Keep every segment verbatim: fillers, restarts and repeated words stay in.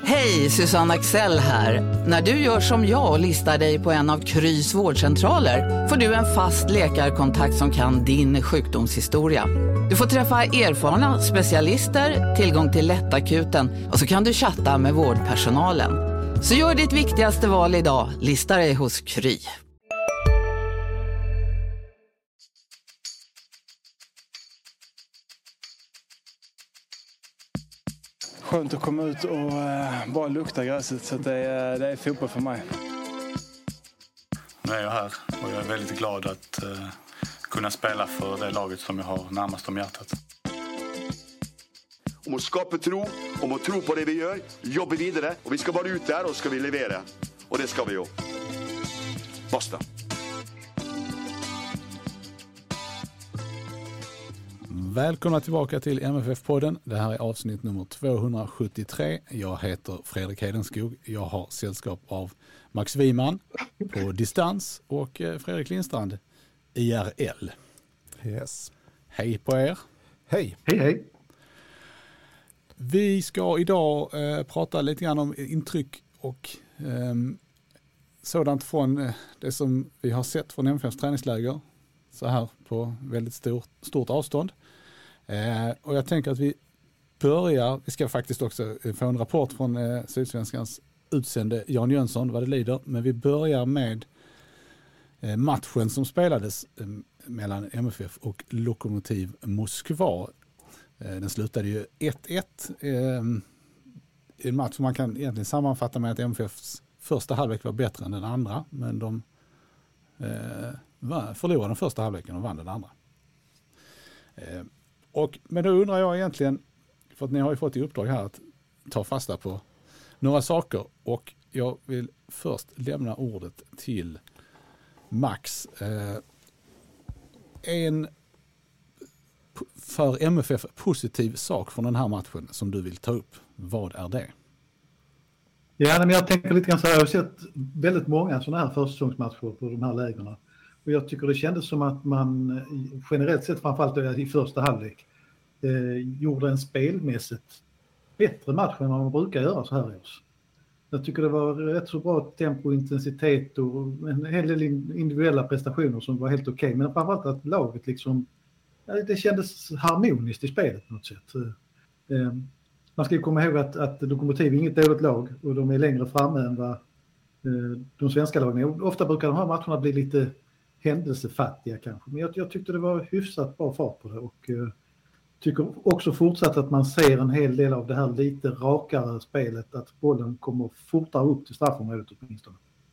Hej, Susanne Axel här. När du gör som jag och listar dig på en av Krys vårdcentraler får du en fast läkarkontakt som kan din sjukdomshistoria. Du får träffa erfarna specialister, tillgång till lättakuten och så kan du chatta med vårdpersonalen. Så gör ditt viktigaste val idag, lista dig hos Kry. Skönt att komma ut och uh, bara lukta gräset, så att det, är, det är fotboll för mig. Nu är jag här och jag är väldigt glad att uh, kunna spela för det laget som jag har närmast om hjärtat. Om att skapa tro, om att tro på det vi gör, jobba vidare, och vi ska bara ut där och ska vi leverera. Och det ska vi ju. Basta. Välkomna tillbaka till M F F-podden. Det här är avsnitt nummer tvåhundrasjuttiotre. Jag heter Fredrik Hedenskog. Jag har sällskap av Max Wiman på distans och Fredrik Lindstrand I R L. Yes. Hej på er. Hej. Hej, hej. Vi ska idag eh, prata lite grann om intryck och eh, sådant från eh, det som vi har sett från M F F:s träningsläger så här på väldigt stor, stort avstånd. Eh, och jag tänker att vi börjar, vi ska faktiskt också få en rapport från eh, Sydsvenskans utsände Jan Jönsson vad det lider, men vi börjar med eh, matchen som spelades eh, mellan M F F och Lokomotiv Moskva. Eh, den slutade ju ett ett. Eh, en match som man kan egentligen sammanfatta med att M F Fs första halvlek var bättre än den andra, men de eh, förlorade den första halvleken och vann den andra. Eh, och, men då undrar jag egentligen, för att ni har ju fått i uppdrag här att ta fasta på några saker, och jag vill först lämna ordet till Max. Eh, en för M F F positiv sak från den här matchen som du vill ta upp, vad är det? Ja, men jag tänker lite grann så här, jag har sett väldigt många sådana här försäsongsmatcher på de här lägena. Och jag tycker det kändes som att man generellt sett, framförallt i första halvlek, eh, gjorde en spelmässigt bättre match än vad man brukar göra så här i oss. Jag tycker det var rätt så bra tempo, intensitet och en hel del individuella prestationer som var helt okej. Okay. Men framförallt att laget liksom, det kändes harmoniskt i spelet på något sätt. Eh, man ska ju komma ihåg att, att Lokomotiv är inget dåligt lag och de är längre framme än vad eh, de svenska lagen är. Ofta brukar de här matcherna bli lite händelsefattiga kanske. Men jag, jag tyckte det var hyfsat bra fart på det, och eh, tycker också fortsatt att man ser en hel del av det här lite rakare spelet, att bollen kommer fortare upp till straffområdet åtminstone.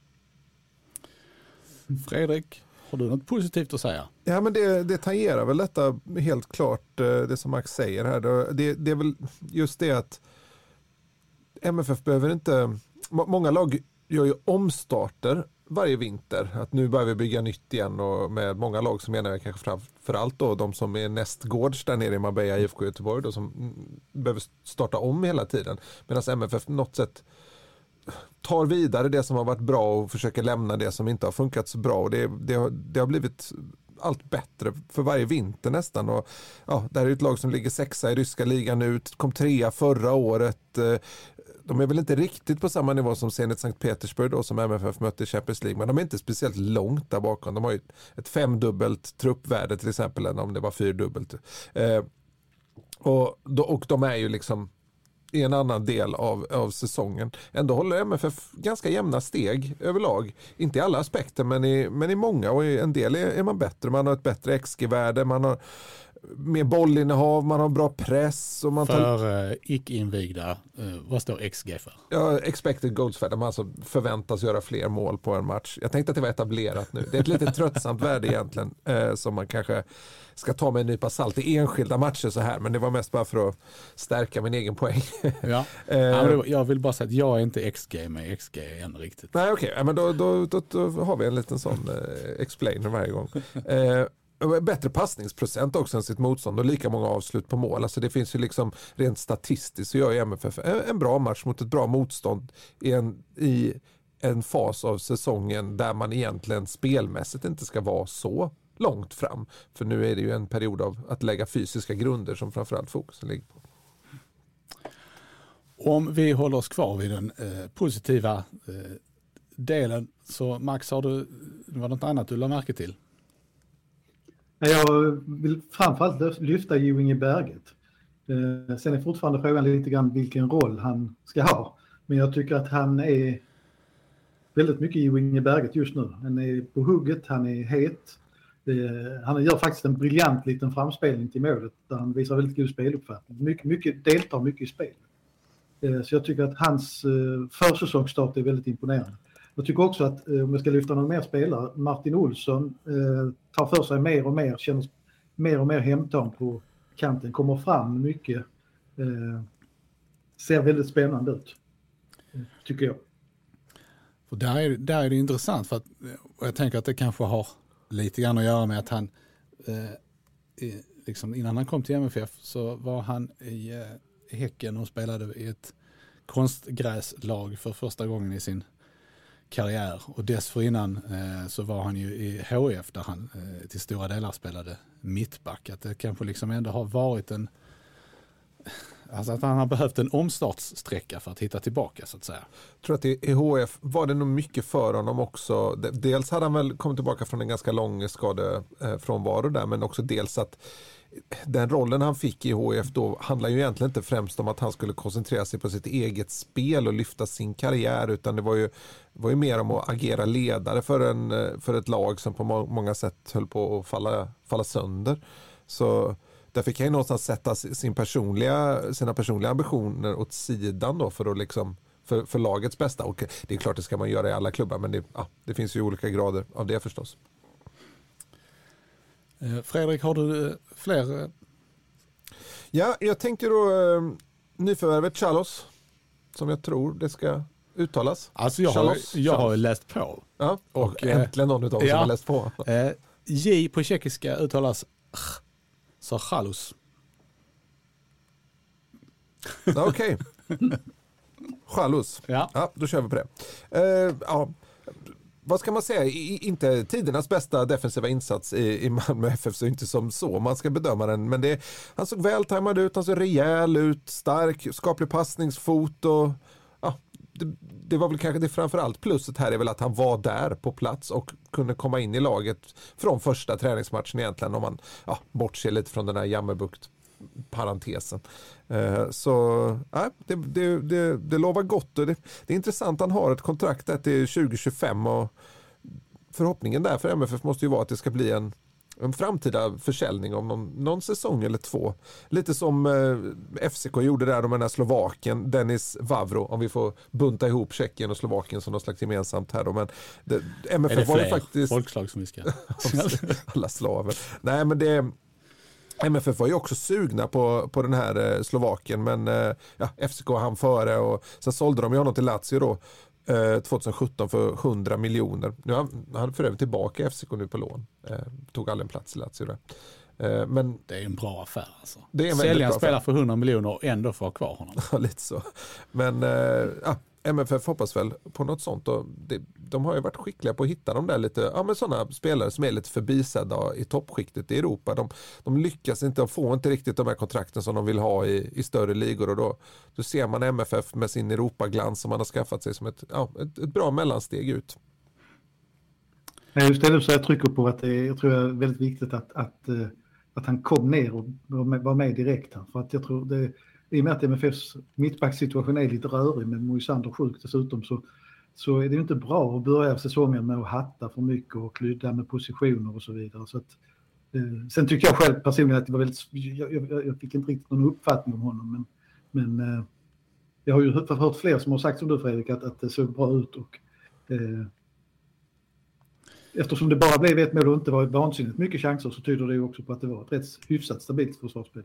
Fredrik, har du något positivt att säga? Ja, men det, det tangerar väl detta helt klart, det som Max säger här. Det, det är väl just det att M F F behöver inte... Många lag gör ju omstarter varje vinter. Att nu börjar vi bygga nytt igen, och med många lag som menar jag kanske framförallt då de som är nästgårds där nere i Marbella, I F K Göteborg då, som behöver starta om hela tiden. Medan M F F på något sätt tar vidare det som har varit bra och försöker lämna det som inte har funkat så bra. Och det, det, har, det har blivit allt bättre för varje vinter nästan. Och, ja, det här är ett lag som ligger sexa i ryska ligan nu, kom trea förra året. De är väl inte riktigt på samma nivå som Zenit Sankt Petersburg då, som M F F mötte i Champions League, men de är inte speciellt långt där bakom. De har ju ett femdubbelt truppvärde till exempel, än om det var fyrdubbelt. Eh, och, och de är ju liksom i en annan del av, av säsongen. Ändå håller M F F ganska jämna steg överlag. Inte i alla aspekter, men i, men i många, och i en del är, är man bättre. Man har ett bättre X G-värde, man har mer bollinnehav, man har bra press. Och man för tar... uh, icke-invigda, uh, vad står X G för? Ja, expected goals för. Man alltså förväntas göra fler mål på en match. Jag tänkte att det var etablerat nu. Det är ett lite tröttsamt värde egentligen, eh, som man kanske ska ta med en nypa salt i enskilda matcher så här, men det var mest bara för att stärka min egen poäng. Ja. eh, ja, men jag vill bara säga att jag är inte X G med X G än riktigt. Nej, okej. Okay. Men då, då, då, då har vi en liten sån eh, explainer varje gång. Eh, bättre passningsprocent också än sitt motstånd och lika många avslut på mål. Alltså det finns ju liksom rent statistiskt så gör ju M F F en bra match mot ett bra motstånd i en, i en fas av säsongen där man egentligen spelmässigt inte ska vara så långt fram. För nu är det ju en period av att lägga fysiska grunder som framförallt fokusen ligger på. Om vi håller oss kvar vid den eh, positiva eh, delen, så Max, har du, var det något annat du la märke till? Jag vill framförallt lyfta Ewing Berget. Eh, sen är fortfarande frågan lite grann vilken roll han ska ha. Men jag tycker att han är väldigt mycket Ewing Berget just nu. Han är på hugget, han är het. Eh, han gör faktiskt en briljant liten framspelning till målet där han visar väldigt god speluppfattning. Mycket, mycket, deltar mycket i spel. Eh, så jag tycker att hans eh, försäsongsstart är väldigt imponerande. Jag tycker också att, om jag ska lyfta någon mer spelare, Martin Olsson eh, tar för sig mer och mer, känner mer och mer hemtam på kanten, kommer fram mycket, eh, ser väldigt spännande ut, eh, tycker jag. För där, är, där är det intressant, för att, och jag tänker att det kanske har lite grann att göra med att han, eh, i, liksom innan han kom till M F F så var han i eh, Häcken och spelade i ett konstgräslag för första gången i sin karriär, och dessförinnan eh, så var han ju i H F där han eh, till stora delar spelade mittback. Att det kanske liksom ändå har varit en, alltså att han har behövt en omstartssträcka för att hitta tillbaka, så att säga. Jag tror att i H F var det nog mycket för honom också. Dels hade han väl kommit tillbaka från en ganska lång skadefrånvaro där, men också dels att den rollen han fick i H F då handlar ju egentligen inte främst om att han skulle koncentrera sig på sitt eget spel och lyfta sin karriär, utan det var ju, var ju mer om att agera ledare för, en, för ett lag som på må- många sätt höll på att falla, falla sönder. Så där fick han ju någonstans sätta sin personliga, sina personliga ambitioner åt sidan då för, att liksom, för, för lagets bästa. Och det är klart, det ska man göra i alla klubbar, men det, ja, det finns ju olika grader av det förstås. Fredrik, har du fler? Ja, jag tänkte då eh, nyförvärvet Chalos, som jag tror det ska uttalas. Alltså jag, Chalos, har, jag Chalos. har läst på. Ja, och, och eh, äntligen någon av oss ja, som har läst på. Eh, J på tjeckiska uttalas så Chalos. Okej. Chalos. Ja. Ja, då kör vi på det. Eh, ja. Vad ska man säga? I, inte tidernas bästa defensiva insats i, i Malmö F F, så inte som så man ska bedöma den, men det, han såg vältajmad ut, han såg rejäl ut, stark, skaplig passningsfot, och ja, det, det var väl kanske det framförallt pluset här är väl att han var där på plats och kunde komma in i laget från första träningsmatchen egentligen, om man ja, bortser lite från den här Jammerbukt parentesen. Eh, så äh, det, det, det, det lovar gott, och det, det är intressant. Han har ett kontrakt där till tjugo tjugofem, och förhoppningen där för M F F måste ju vara att det ska bli en, en framtida försäljning om någon, någon säsong eller två. Lite som eh, F C K gjorde där med den här Slovaken, Dennis Vavro, om vi får bunta ihop Tjeckien och Slovakien som något slags gemensamt här då. Men det, M F F är det var ju fler faktiskt folkslag som vi ska alla slaver. Nej, men det M F F var ju också sugna på, på den här eh, Slovaken, men eh, ja, F C K hann före, och sen sålde de ju honom till Lazio då eh, tjugohundrasjutton för hundra miljoner. Nu har han, han för övrigt tillbaka F C K nu på lån. Eh, tog aldrig en plats i Lazio där. Eh, men det är en bra affär alltså. Det är en Säljaren bra spelar affär. för hundra miljoner och ändå får ha kvar honom. Ja, lite så. Men eh, ja, M F F hoppas väl på något sånt, och det, de har ju varit skickliga på att hitta de där lite, ja men sådana spelare som är lite förbisedda i toppskiktet i Europa. De, de lyckas inte, de får inte riktigt de här kontrakten som de vill ha i, i större ligor, och då, då ser man M F F med sin Europaglans som man har skaffat sig som ett, ja, ett, ett bra mellansteg ut. Just det, så jag trycker på att det är, jag tror det är väldigt viktigt att, att, att han kom ner och var med, var med direkt här, för att jag tror det, i och med att M F Fs mittbacksituation är lite rörig med Moisander sjuk dessutom, så, så är det inte bra att börja säsongen med att hatta för mycket och klydda med positioner och så vidare. Så att, eh, sen tycker jag själv personligen att det var väldigt, jag, jag, jag fick inte riktigt någon uppfattning om honom, men, men eh, jag har ju hört, hört fler som har sagt som du Fredrik att, att det såg bra ut, och eh, eftersom det bara blev ett mål och inte var vansinnigt mycket chanser, så tyder det ju också på att det var ett rätt hyfsat stabilt försvarsspel.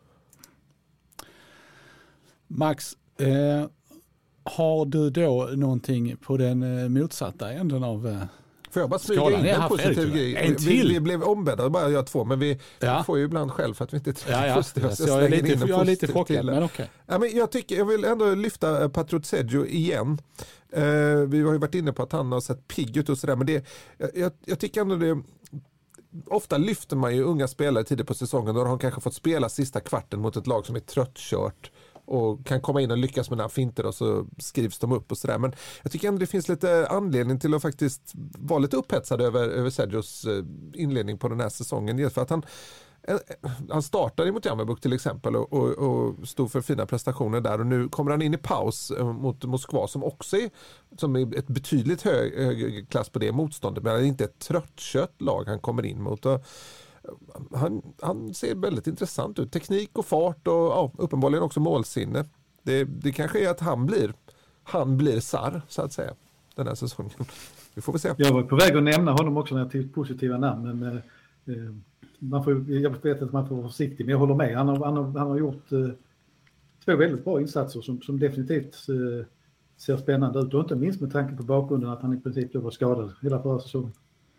Max, eh, har du då någonting på den eh, motsatta änden av eh, Får jag bara smyga skalan? in Jag en har positiv Fredrik, grej? en Vi, till. vi blev ombedda att bara göra två, men vi Ja. får ju ibland själv för att vi inte är Ja, ja. positiva. Så jag är slänger in lite, en jag är lite positiv chockad, till. men okej. Ja, men jag, tycker, jag vill ändå lyfta uh, Patruzzeggio igen. Uh, vi har ju varit inne på att han har sett pigg ut och sådär, men det, jag, jag tycker ändå det, ofta lyfter man ju unga spelare tidigt på säsongen, då har de kanske fått spela sista kvarten mot ett lag som är tröttkört och kan komma in och lyckas med några finter och så skrivs de upp och sådär. Men jag tycker ändå det finns lite anledning till att faktiskt vara lite upphetsad över, över Sergios inledning på den här säsongen. Just för att han, han startade mot Jammerbukt till exempel och, och, och stod för fina prestationer där, och nu kommer han in i paus mot Moskva som också är, som är ett betydligt hög, högre klass på det motståndet, men det är inte ett tröttkött lag han kommer in mot. Och han, han ser väldigt intressant ut. Teknik och fart och ja, uppenbarligen också målsinne. Det, det kanske är att han blir han blir Sarr, så att säga, den här säsongen. Vi får väl se. Jag var på väg att nämna honom också när jag tog positiva namn, men eh, man får, jag vet att man får vara försiktig, men jag håller med. Han har, han har, han har gjort eh, två väldigt bra insatser som, som definitivt eh, ser spännande ut, och inte minst med tanke på bakgrunden att han i princip var skadad hela förra säsongen.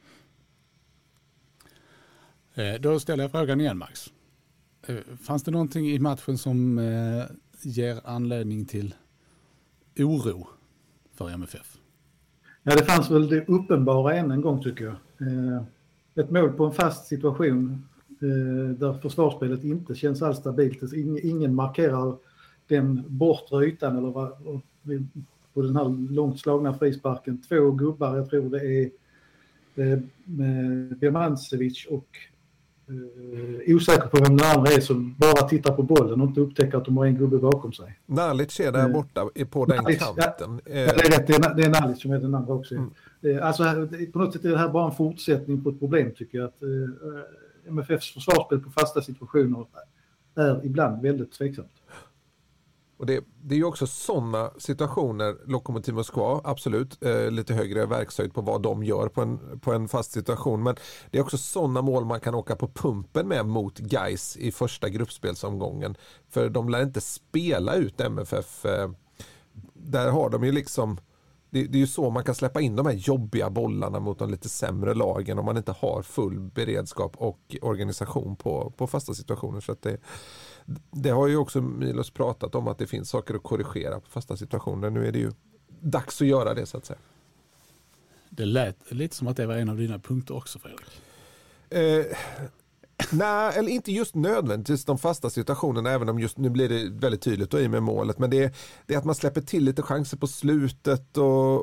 Då ställer jag frågan igen, Max. Fanns det någonting i matchen som eh, ger anledning till oro för M F F? Ja, det fanns väl det uppenbara än en gång, tycker jag. Eh, ett mål på en fast situation eh, där försvarsspelet inte känns alls stabilt. Ingen, ingen markerar den bortre ytan eller vad, och, på den här långt slagna frisparken. Två gubbar, jag tror det är eh, Birmancevic och Uh, osäker på vem den andra är, som bara tittar på bollen och inte upptäcker att de har en gubbe bakom sig. Nalic är där borta uh, på den Nalic, kanten. Ja, ja, det är rätt, det är, det är Nalic som är den andra också. Mm. Uh, alltså, på något sätt är det här bara en fortsättning på ett problem, tycker jag. Att uh, M F Fs försvarsspel på fasta situationer är ibland väldigt tveksamt. Och det, det är ju också sådana situationer, Lokomotiv Moskva, absolut, eh, lite högre verkshöjd på vad de gör på en, på en fast situation. Men det är också sådana mål man kan åka på pumpen med mot Gais i första gruppspelsomgången. För de lär inte spela ut M F F. Eh, där har de ju liksom, det, det är ju så man kan släppa in de här jobbiga bollarna mot de lite sämre lagen om man inte har full beredskap och organisation på, på fasta situationer. Så att det Det har ju också Milos pratat om, att det finns saker att korrigera på fasta situationer. Nu är det ju dags att göra det, så att säga. Det lät lite som att det var en av dina punkter också, Fredrik. Eh, nej, eller inte just nödvändigtvis de fasta situationerna, även om just nu blir det väldigt tydligt och i med målet. Men det är, det är att man släpper till lite chanser på slutet, och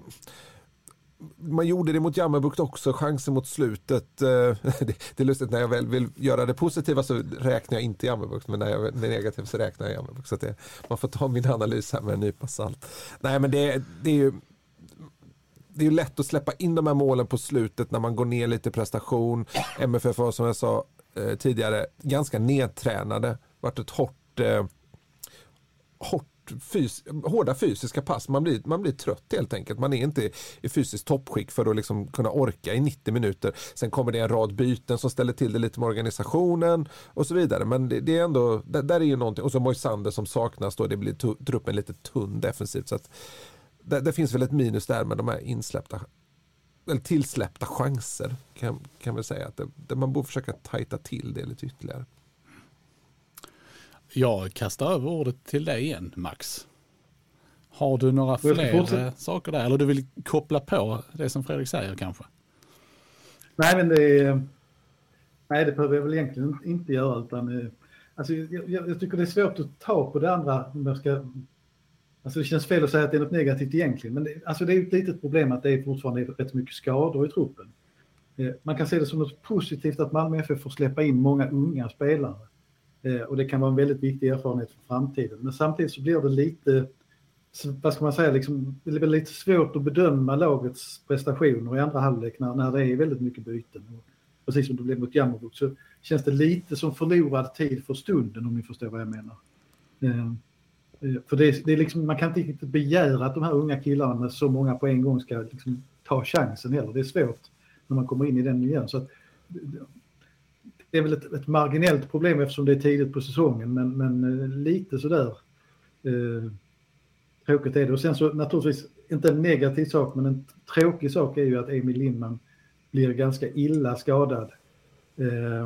man gjorde det mot Jammerbukt också, chanser mot slutet. Det, det är lustigt, när jag väl vill göra det positiva så räknar jag inte Jammerbukt, men när jag är negativ så räknar jag Jammerbukt. Så att det, man får ta min analys här med en nypa salt. Nej, men det, det är ju det är ju lätt att släppa in de här målen på slutet när man går ner lite prestation. M F F var, som jag sa eh, tidigare, ganska nedtränade. Varit ett hårt eh, hårt Fys- hårda fysiska pass. Man blir, man blir trött helt enkelt. Man är inte i fysiskt toppskick för att liksom kunna orka i nittio minuter. Sen kommer det en rad byten som ställer till det lite med organisationen och så vidare. Men det, det är ändå, där, där är ju någonting. Och så Moisander som saknas då, det blir t- truppen lite tunn defensivt. Så att det, det finns väl ett minus där med de här insläppta eller tillsläppta chanser, kan, kan väl säga. Att det, det man borde försöka tajta till det lite ytterligare. Jag kastar över ordet till dig igen, Max. Har du några fler saker där? Eller du vill koppla på det som Fredrik säger kanske? Nej, men det, är, nej, det behöver jag väl egentligen inte göra. Utan, alltså, jag, jag tycker det är svårt att ta på det andra. Om jag ska, alltså, det känns fel att säga att det är något negativt egentligen. Men det, alltså, det är ett litet problem att det är fortfarande rätt mycket skador i truppen. Man kan se det som något positivt att Malmö F F får släppa in många unga spelare. Och det kan vara en väldigt viktig erfarenhet för framtiden. Men samtidigt så blir det lite, vad ska man säga, liksom, det blir lite svårt att bedöma lagets prestationer i andra halvlek när, när det är väldigt mycket byten. Och precis som det blev mot Jammerbukt så känns det lite som förlorad tid för stunden, om ni förstår vad jag menar. Eh, för det, det är liksom, man kan inte begära att de här unga killarna med så många på en gång ska liksom ta chansen heller. Det är svårt när man kommer in i den miljön. Så att, det är väl ett, ett marginellt problem eftersom det är tidigt på säsongen, men, men lite sådär eh, tråkigt är det. Och sen så naturligtvis inte en negativ sak, men en tråkig sak är ju att Emil Lindman blir ganska illa skadad. Eh,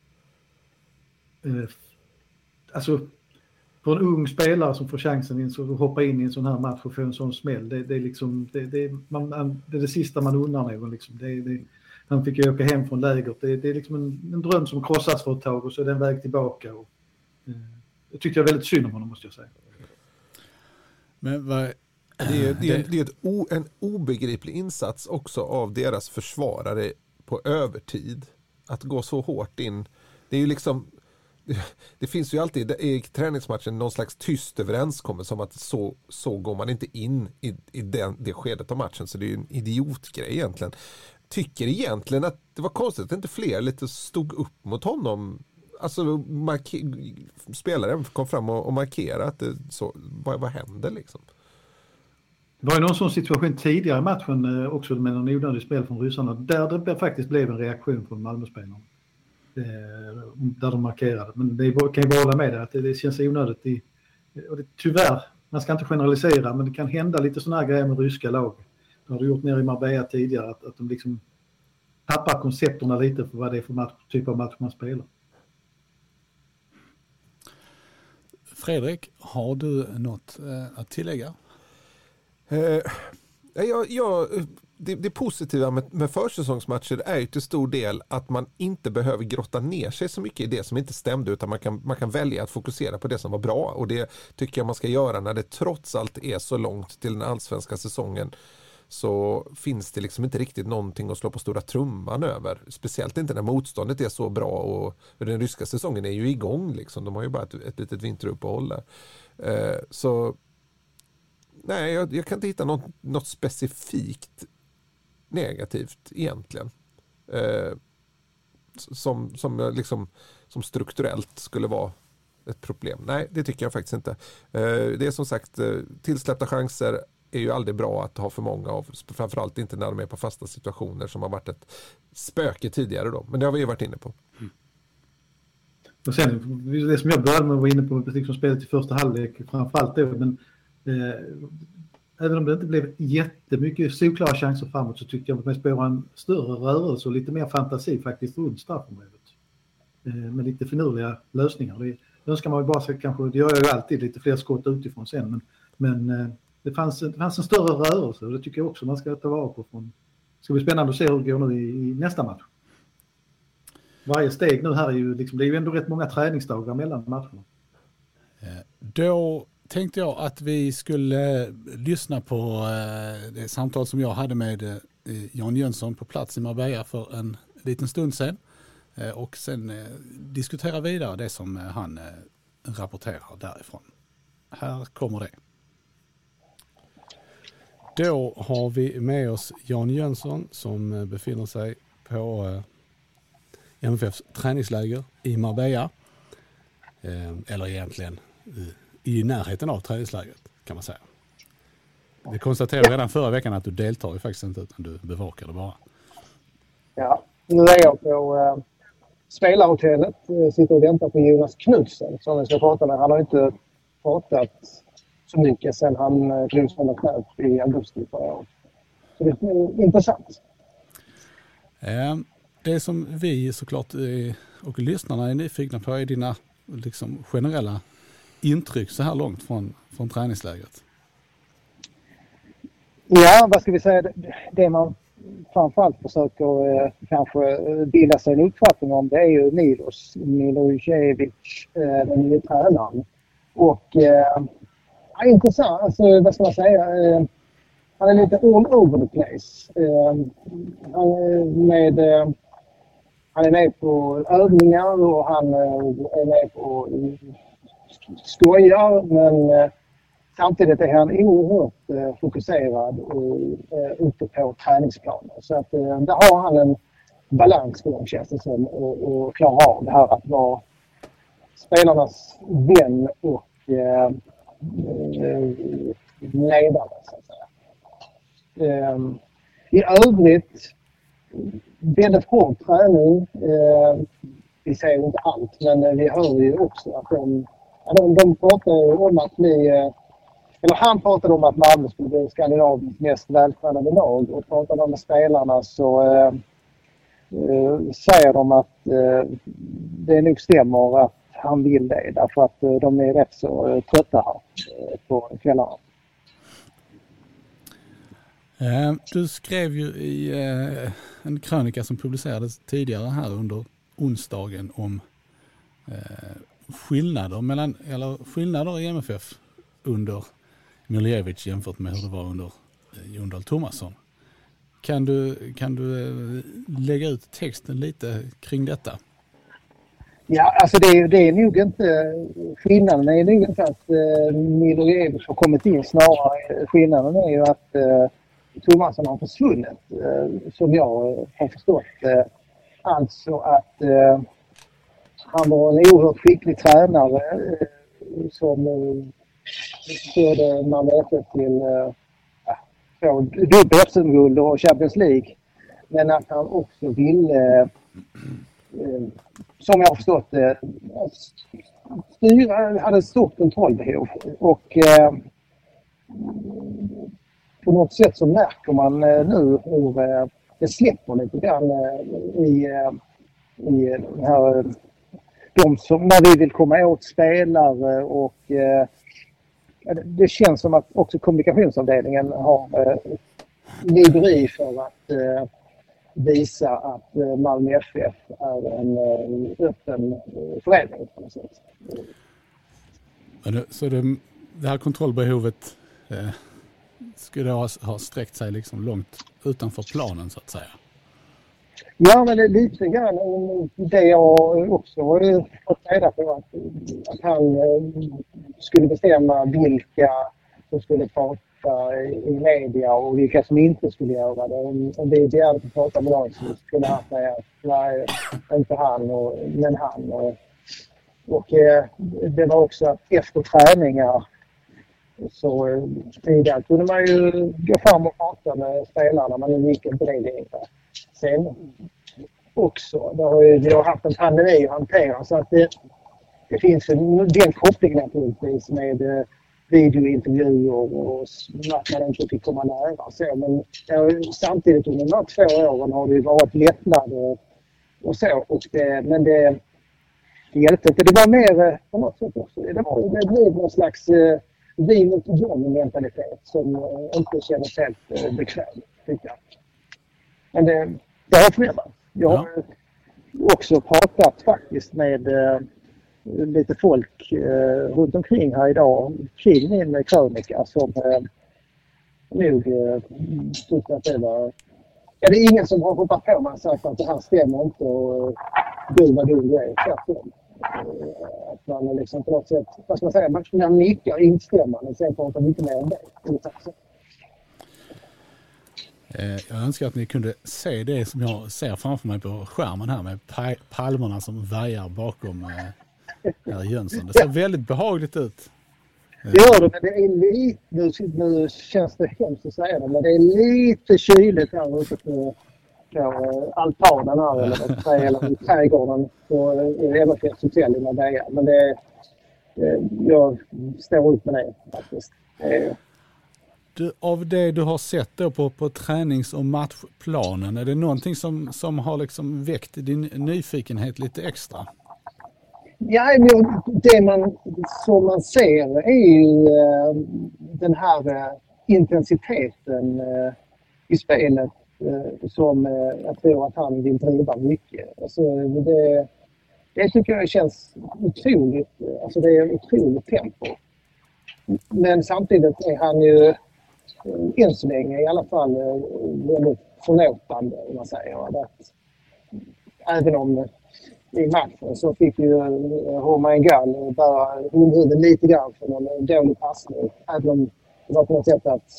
eh, alltså för en ung spelare som får chansen att hoppa in i en sån här match och få en sån smäll, det, det är liksom det, det, man, det är det sista man undrar någon liksom. Det, det, han fick ju åka hem från lägret. Det, det är liksom en, en dröm som krossas för ett tag och så är det en väg tillbaka. Och, eh, Det tyckte jag väldigt synd om honom, måste jag säga. Men vad... Det är, det är, det är ett o, en obegriplig insats också av deras försvarare på övertid. Att gå så hårt in. Det är ju liksom... Det, det finns ju alltid i träningsmatchen någon slags tyst överenskommelse om att så, så går man inte in i, i den, det skedet av matchen. Så det är ju en idiotgrej egentligen. Tycker egentligen att det var konstigt att inte fler lite stod upp mot honom. Alltså marker, spelaren kom fram och, och markerade att det, så, vad, vad händer liksom? Det var ju någon sån situation tidigare i matchen också med någon onödig spel från ryssarna där det faktiskt blev en reaktion från Malmö-spelarna. Där de markerade. Men det kan ju bara hålla med det att det, det känns onödigt. I, och det, tyvärr, man ska inte generalisera, men det kan hända lite sådana här grejer med ryska lag. Det har du gjort nere i Marbella tidigare, att, att de liksom tappar koncepterna lite för vad det är för match, typ av match man spelar. Fredrik, har du något eh, att tillägga? Eh, jag, jag, det, det positiva med, med försäsongsmatcher är ju till stor del att man inte behöver grotta ner sig så mycket i det som inte stämde, utan man kan, man kan välja att fokusera på det som var bra, och det tycker jag man ska göra när det trots allt är så långt till den allsvenska säsongen. Så finns det liksom inte riktigt någonting att slå på stora trumman över. Speciellt inte när motståndet är så bra, och den ryska säsongen är ju igång liksom. De har ju bara ett, ett litet vinteruppehåll. Eh, så nej, jag, jag kan inte hitta något, något specifikt negativt egentligen. Eh, som, som, liksom, som strukturellt skulle vara ett problem. Nej, det tycker jag faktiskt inte. Eh, det är som sagt, tillsläppta chanser är ju aldrig bra att ha för många av, framförallt inte när de är på fasta situationer som har varit ett spöke tidigare då. Men det har vi ju varit inne på. Mm. Och sen, det som jag började med att vara inne på, liksom spelet i första halvlek framförallt då, men eh, även om det inte blev jättemycket solklara chanser framåt, så tyckte jag att man spelade en större rörelse och lite mer fantasi faktiskt runt straffområdet. Eh, med lite finurliga lösningar. Det önskar man ju bara sig kanske, det gör jag ju alltid, lite fler skott utifrån sen, men, men eh, Det fanns, det fanns en större rörelse, och det tycker jag också man ska ta vara på. Från. Det ska bli spännande att se hur det går nu i, i nästa match. Varje steg nu här är ju, liksom, det är ju ändå rätt många träningsdagar mellan matcherna. Då tänkte jag att vi skulle lyssna på det samtal som jag hade med Jan Jönsson på plats i Marbella för en liten stund sedan. Och sen diskutera vidare det som han rapporterar därifrån. Här kommer det. Då har vi med oss Jan Jönsson som befinner sig på M F F:s träningsläger i Marbella. Eller egentligen i närheten av träningslägret, kan man säga. Vi konstaterade redan förra veckan att du deltar ju faktiskt inte, utan du bevakar det bara. Ja, nu är jag på äh, spelarhotellet. Jag sitter och väntar på Jonas Knudsen som vi ska prata med. Han har inte pratat så mycket sedan han drog från knät i augusti förra året. Så det är intressant. Det som vi såklart och lyssnarna är nyfikna på är dina liksom, generella intryck så här långt från, från träningslägret. Ja, vad ska vi säga? Det, det man framförallt försöker eh, kanske bilda sig en uppfattning om, det är ju Milos Milojevic, eh, den nya tränaren. Och eh, intressant, alltså vad ska man säga, eh, han är lite all over the place. Eh, han, är med, eh, han är med på övningar och han eh, är med på eh, skojar, men eh, samtidigt är han oerhört eh, fokuserad och eh, ute på träningsplanen. Så att eh, där har han en balans på dem, känns det som, och, och klarar av det här att vara spelarnas vän och eh, ledare, så att säga. Um, I övrigt väldigt hård träning. Uh, vi säger inte allt, men vi hör ju också att de, de, de pratar om att bli, eller han pratade om att Malmö skulle bli Skandinaviens mest vältränade lag, och pratar de med spelarna så uh, uh, säger de att uh, det nog stämmer att han vill det, därför att uh, de är rätt så uh, trötta här uh, på kvällarna. Du skrev ju i en krönika som publicerades tidigare här under onsdagen om skillnader mellan, eller skillnader i M F F under Miljevic jämfört med hur det var under Jon Dahl Tomasson. Kan du, kan du lägga ut texten lite kring detta? Ja, alltså det, det är nog inte skillnaden är nog inte att eh, Miljevic har kommit in, snarare skillnaden är ju att eh, Tomasson har försvunnit, eh, som jag har förstått. Eh, alltså att eh, han var en oerhört skicklig tränare eh, som eh, förde Malmö F F till eh, dubbel S M-guld och Champions League. Men att han också ville, eh, som jag har förstått det, eh, styra, hade ett stort kontrollbehov. Och eh, på något sätt så märker man eh, nu hur eh, det släpper lite grann eh, i, eh, i den här, de som, när vi vill komma åt spelare och eh, det känns som att också kommunikationsavdelningen har eh, ligger i för att eh, visa att eh, Malmö F F är en eh, öppen eh, förening på något sätt. Så det, det här kontrollbehovet eh, skulle ha, ha sträckt sig liksom långt utanför planen så att säga? Ja, men det är lite grann det jag också har fått reda på, att, att han skulle bestämma vilka som skulle prata i media och vilka som inte skulle göra det. Om, om vi begärde att prata med någon så skulle han säga att nej, inte han, och, men han. Och, och det var också att efter träningar så tidigare kunde man ju gå fram och prata med spelarna, men nu gick inte det längre. Sen också, det har ju, vi har haft en pandemi att hantera, så att det, det finns en del koppling naturligtvis med eh, videointervjuer och att man inte fick komma nära. Så, men ja, samtidigt under de här två åren har det ju varit lättnad och, och så. Och det, men det, det hjälpte inte. Det var mer på något sätt också. Det, var, det blev någon slags eh, vi mot dem mentalitet som eh, inte kändes helt eh, bekväm, tycker jag. Men det, det har förändrats. Jag har ja. också pratat faktiskt med eh, lite folk eh, runt omkring här idag kring min krönika som eh, nog eh, tyckte att det var... Ja, det är ingen som har hoppat på mig och sagt att det här stämmer inte och gud vad dum det är. Tvärtom. Eh, att man liksom på något sätt, vad ska man säga, man, man nickar instämmande och sen pratar mycket mer om det. Jag önskar att ni kunde se det som jag ser framför mig på skärmen här med palmerna som vajar bakom herr Jönsson. Det ser väldigt behagligt ut. Det gör det, men det är lite, nu, nu känns det hemskt att säga det, men det är lite kyligt här ute på, på altanen här, eller, eller i trädgården på M F F:s hotell i Marbella. Men det, det, jag står ut med det faktiskt. Det, Du, av det du har sett då på, på tränings- och matchplanen, är det någonting som, som har liksom väckt din nyfikenhet lite extra? Ja, det man, som man ser är ju uh, den här uh, intensiteten uh, i spelet uh, som uh, jag tror att han vill driva mycket. Alltså, det, det tycker jag känns otroligt, alltså det är otroligt tempo. Men samtidigt är han ju än så länge i alla fall väldigt förlåtande, om man säger. Att även om i matchen så fick ju Romain Gall bära hundhuvudet lite grann för någon dålig passning. Även om det var på något sätt att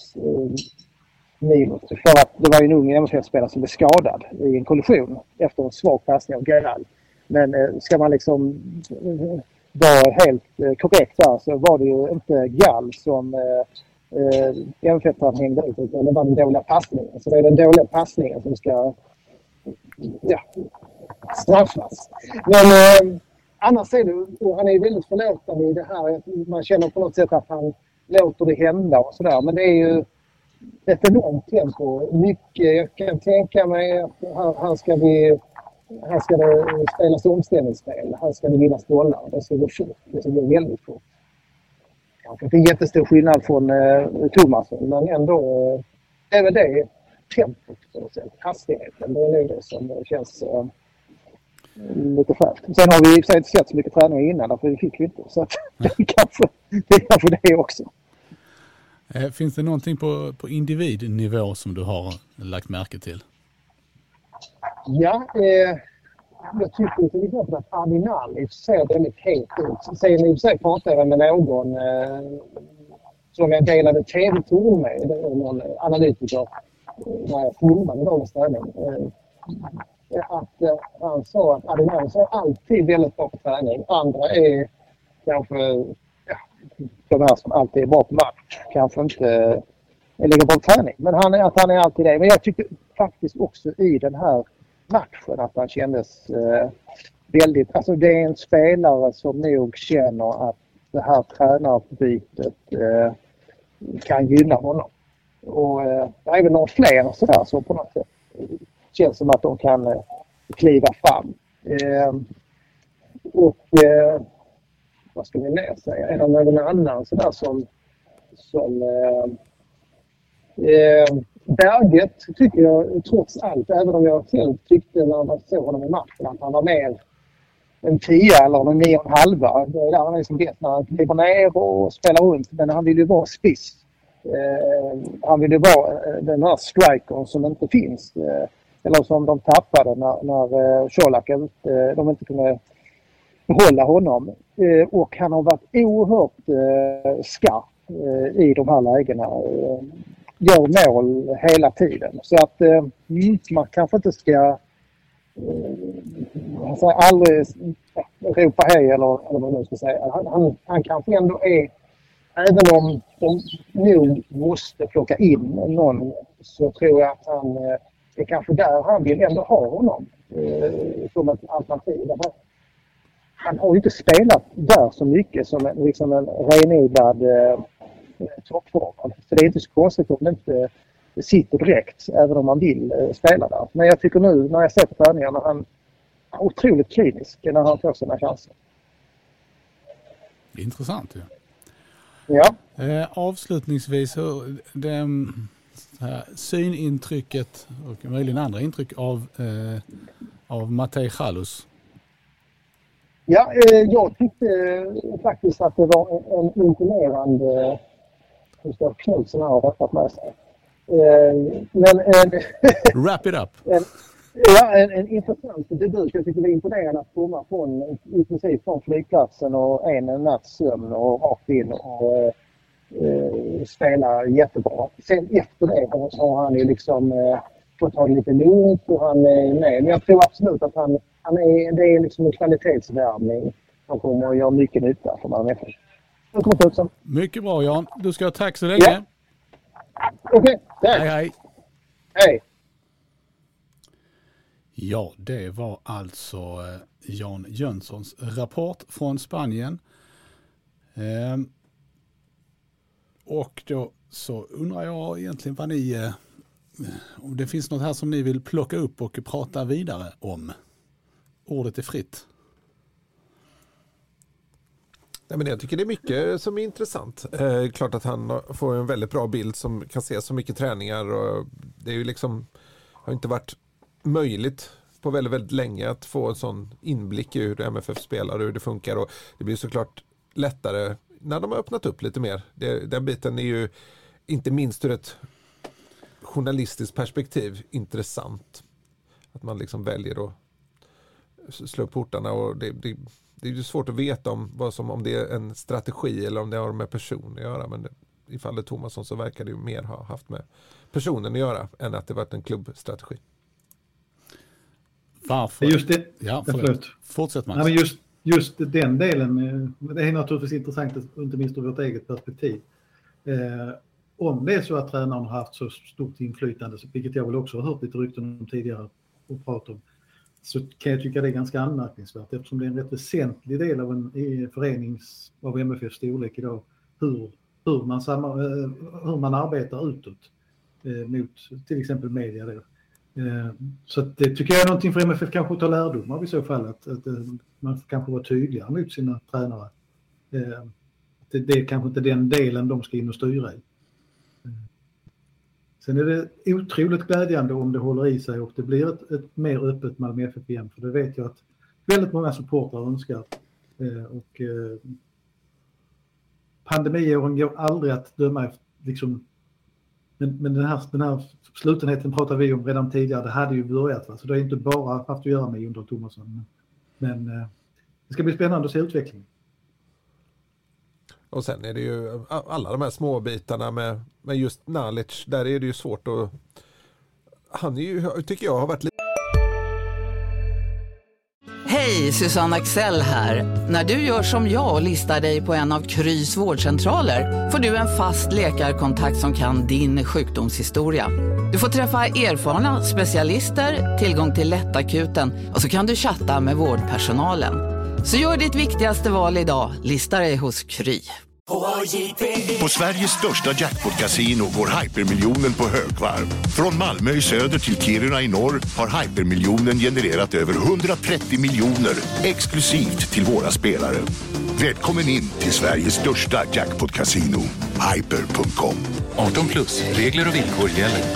Milos, för att det var ju en ung M F F-spelare som blev skadad i en kollision efter en svag passning av Gall. Men ska man liksom vara helt korrekt där så var det ju inte Gall som Uh, M F F hängde ut, utan det var den dåliga passningen. Så det är den dåliga passningen som ska ja, straffas. Men uh, annars är det, och han är väldigt förlåtande i det här. Man känner på något sätt att han låter det hända och sådär. Men det är ju ett enormt tempo. Mycket, jag kan tänka mig att här, här ska vi här ska det spelas omställningsspel. Här ska det vinnas bollar. Det ska gå fort. Det ska gå väldigt fort. Det är en jättestor skillnad från eh, Tomasson, men ändå eh, det är väl det tempot på något sätt, hastigheten, det är nog det som känns eh, lite fräscht. Sen har vi i och för sig inte sett så mycket träning innan, för det fick vi inte. Så att det, är kanske, det är kanske det också. Finns det någonting på, på individnivå som du har lagt märke till? Ja, eh, jag tycker till exempel att Adinani ser väldigt helt ut. Sen i och för sig pratade jag med någon eh, som jag delade tv-tour med, någon analytiker, när jag filmade dagens träning. Eh, att eh, han sa att Adinani ser alltid väldigt bra på träning. Andra är kanske, ja, de här som alltid är bra på match, kanske inte lägger bra på träning. Men han, att han är alltid det. Men jag tycker faktiskt också i den här matchen att han kändes eh, väldigt, alltså det är en spelare som nog känner att det här tränarbytet eh, kan gynna honom. Och eh, det är väl några fler sådär som på något sätt känns som att de kan eh, kliva fram. Eh, och eh, vad ska vi mer säga? Är det någon annan sådär som som eh, eh, Berget tycker jag trots allt, även om jag själv tyckte när man såg honom i matchen att han var mer en tia eller en nio och en halva. Det är där han är som bäst när han kliver ner och spelar runt. Men han vill ju vara spiss. Eh, han vill ju vara den här strikern som inte finns. Eh, eller som de tappade när, när Colak eh, de inte kunde behålla honom. Eh, och han har varit oerhört eh, skarp eh, i de här lägena. Eh, gör mål hela tiden. Så att eh, man kanske inte ska eh, alltså aldrig ropa hej eller, eller vad man ska säga. Han, han, han kanske ändå är, även om de nog måste plocka in någon, så tror jag att han eh, är kanske där han vill ändå ha honom eh, som ett alternativ. Han har ju inte spelat där så mycket som en, liksom en renodlad eh, toppforward. Så det är inte så konstigt om det inte sitter direkt, även om man vill eh, spela där. Men jag tycker nu när jag ser på träningarna, han är otroligt klinisk när han får sina chanser. Intressant ju. Ja. Eh, avslutningsvis, det här synintrycket och möjligen andra intryck av, eh, av Matej Chalus. Ja, eh, jag tyckte eh, faktiskt att det var en, en imponerande Gustav Knudsen har rättat med sig. Eh, men en, Wrap it up! en, ja, en, en intressant debut. Jag tycker det är imponerande att komma från, i princip från flygplatsen och en natts sömn och rakt in och eh, spela jättebra. Sen efter det så har han ju liksom eh, fått ta det lite lugnt och han är med. Men jag tror absolut att han, han är, det är liksom en kvalitetsvärvning som kommer att göra mycket nytta för Malmö F F. Mycket bra, Jan. Du ska ha tack så länge. Ja. Okej, okay. Hej, hej. Hej. Ja, det var alltså Jan Jönssons rapport från Spanien. Ehm. Och då så undrar jag egentligen vad ni, eh, om det finns något här som ni vill plocka upp och prata vidare om. Ordet är fritt. Nej, men jag tycker det är mycket som är intressant. Eh, klart att han får en väldigt bra bild som kan se så mycket träningar. Och det är ju liksom, har inte varit möjligt på väldigt, väldigt länge att få en sån inblick i hur M F F spelar och hur det funkar. Och det blir såklart lättare när de har öppnat upp lite mer. Det, den biten är ju inte minst ur ett journalistiskt perspektiv intressant. Att man liksom väljer att slå upp portarna och det, det, det är ju svårt att veta om, vad som, om det är en strategi eller om det har med personen att göra. Men det, i fallet Thomasson så verkar det ju mer ha haft med personen att göra än att det varit en klubbstrategi. Varför? Just det. Ja, förlåt. Fortsätt man. Nej, men just, just den delen, det är naturligtvis intressant, inte minst ur vårt eget perspektiv. Eh, om det är så att tränaren har haft så stort inflytande, vilket jag väl också har hört lite rykten om tidigare och pratat om, så kan jag tycka det är ganska anmärkningsvärt eftersom det är en rätt väsentlig del av en förenings av M F F storlek idag hur, hur, man, samma, hur man arbetar utåt eh, mot till exempel media. Där. Eh, så det tycker jag är någonting för M F F kanske att ta lärdom av i så fall, att, att eh, man kanske vara tydligare mot sina tränare. Eh, det, det är kanske inte den delen de ska in och styra i. Sen är det otroligt glädjande om det håller i sig och det blir ett, ett mer öppet Malmö F F igen. För det vet jag att väldigt många supportrar önskar. Eh, och eh, pandemiåren går aldrig att döma efter, liksom, men, men den, här, den här slutenheten pratar vi om redan tidigare, det hade ju börjat, va? Så det är inte bara haft att göra med Jon Dahl Tomasson, men, men eh, det ska bli spännande att se utvecklingen. Och sen är det ju alla de här små bitarna med, med just Nalic, där är det ju svårt att, han är ju, tycker jag har varit lite. Hej, Susanne Axel här. När du gör som jag och listar dig på en av Krys vårdcentraler får du en fast läkarkontakt som kan din sjukdomshistoria. Du får träffa erfarna specialister, tillgång till lättakuten och så kan du chatta med vårdpersonalen. Så gör ditt viktigaste val idag, lista dig hos Kry. På Sveriges största jackpot-casino går Hypermiljonen på högvarv. Från Malmö i söder till Kiruna i norr har Hypermiljonen genererat över hundratrettio miljoner exklusivt till våra spelare. Välkommen in till Sveriges största jackpot-casino, hyper punkt com. arton plus, regler och villkor gäller.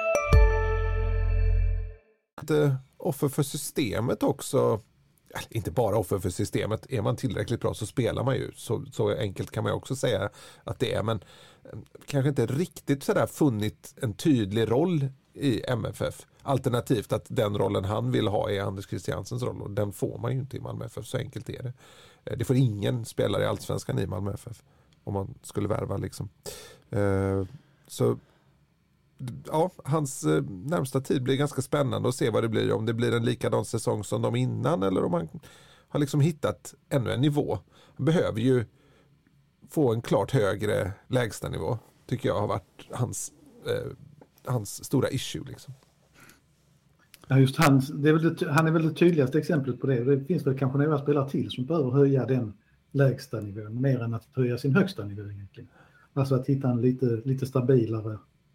Ett offer för systemet också. Inte bara offer för systemet. Är man tillräckligt bra så spelar man ju. Så, så enkelt kan man också säga att det är. Men kanske inte riktigt sådär funnit en tydlig roll i M F F. Alternativt att den rollen han vill ha är Anders Christiansens roll. Och den får man ju inte i Malmö F F. Så enkelt är det. Det får ingen spelare i Allsvenskan i Malmö F F. Om man skulle värva liksom. Så ja, hans närmsta tid blir ganska spännande att se vad det blir. Om det blir en likadan säsong som de innan eller om man har liksom hittat ännu en nivå. Han behöver ju få en klart högre lägsta nivå, tycker jag har varit hans, eh, hans stora issue liksom. Ja, just hans, det är väl det, han är väl det tydligaste exemplet på det. Det finns väl kanske några spelare till som behöver höja den lägsta nivån mer än att höja sin högsta nivå egentligen. Alltså att hitta en lite, lite stabilare.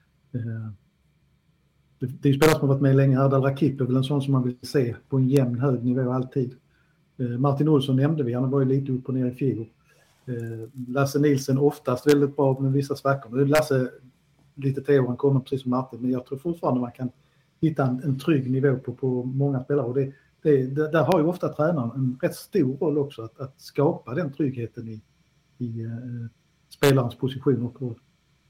Det, det är ju spelare som har varit med länge. Ardal Rakip är väl en sån som man vill se på en jämn hög nivå alltid. Martin Olsson nämnde vi, han var ju lite upp och ner i fjol. Lasse Nilsen oftast väldigt bra med vissa svackor. Lasse lite till åren kommer precis som Martin, men jag tror fortfarande man kan hitta en, en trygg nivå på, på många spelare. Och det, det, det, där har ju ofta tränaren en rätt stor roll också att, att skapa den tryggheten i, i uh, spelarens position och roll.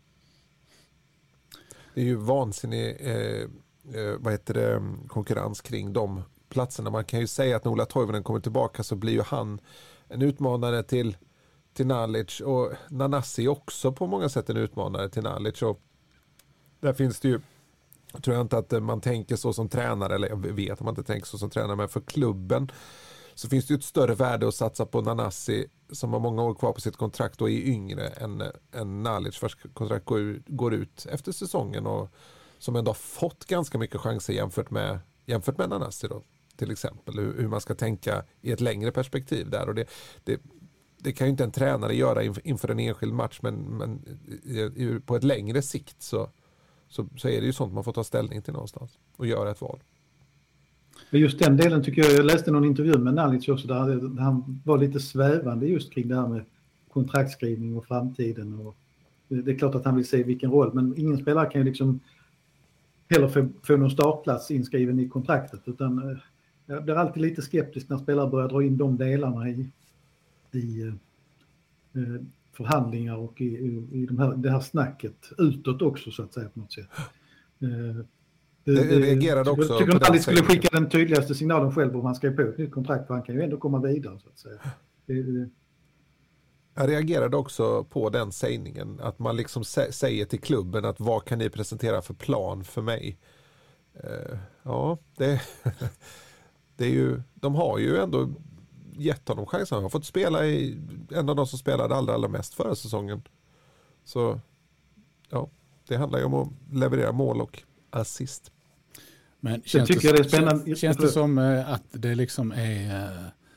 Det är ju vansinnig eh, eh, vad heter det, konkurrens kring de platserna. Man kan ju säga att när Ola Toivonen kommer tillbaka så blir ju han en utmanare till, till Nalic, och Nanasi också på många sätt en utmanare till Nalic. Och där finns det ju, jag tror inte att man tänker så som tränare, eller jag vet att man inte tänker så som tränare, men för klubben så finns det ju ett större värde att satsa på Nanasi som har många år kvar på sitt kontrakt och är yngre än, än Nalic vars kontrakt går, går ut efter säsongen och som ändå har fått ganska mycket chanser jämfört med, jämfört med Nanasi då, till exempel. Hur, hur man ska tänka i ett längre perspektiv där, och det, det, det kan ju inte en tränare göra inför, inför en enskild match, men, men på ett längre sikt så, så, så är det ju sånt man får ta ställning till någonstans och göra ett val. Just den delen tycker jag, jag läste någon intervju med Nalic också där han var lite svävande just kring det här med kontraktskrivning och framtiden. Och det är klart att han vill se vilken roll, men ingen spelare kan ju liksom heller få, få någon startplats inskriven i kontraktet, utan jag blir alltid lite skeptisk när spelare börjar dra in de delarna i, i eh, förhandlingar och i, i, i de här, det här snacket utåt också så att säga på något sätt. Eh, Det, det reagerade också. Jag tycker att Nalic skulle skicka den tydligaste signalen själv om han skrev på ett nytt kontrakt, för han kan ju ändå komma vidare så att säga. Det, det. Jag reagerade också på den sägningen, att man liksom sä- säger till klubben att vad kan ni presentera för plan för mig? Uh, ja, det, det är ju, de har ju ändå gett honom chansen. Han har fått spela i en av de som spelade allra, allra mest förra säsongen. Så ja, det handlar ju om att leverera mål och assist. Men känns det, det, känns, känns det som att det liksom är,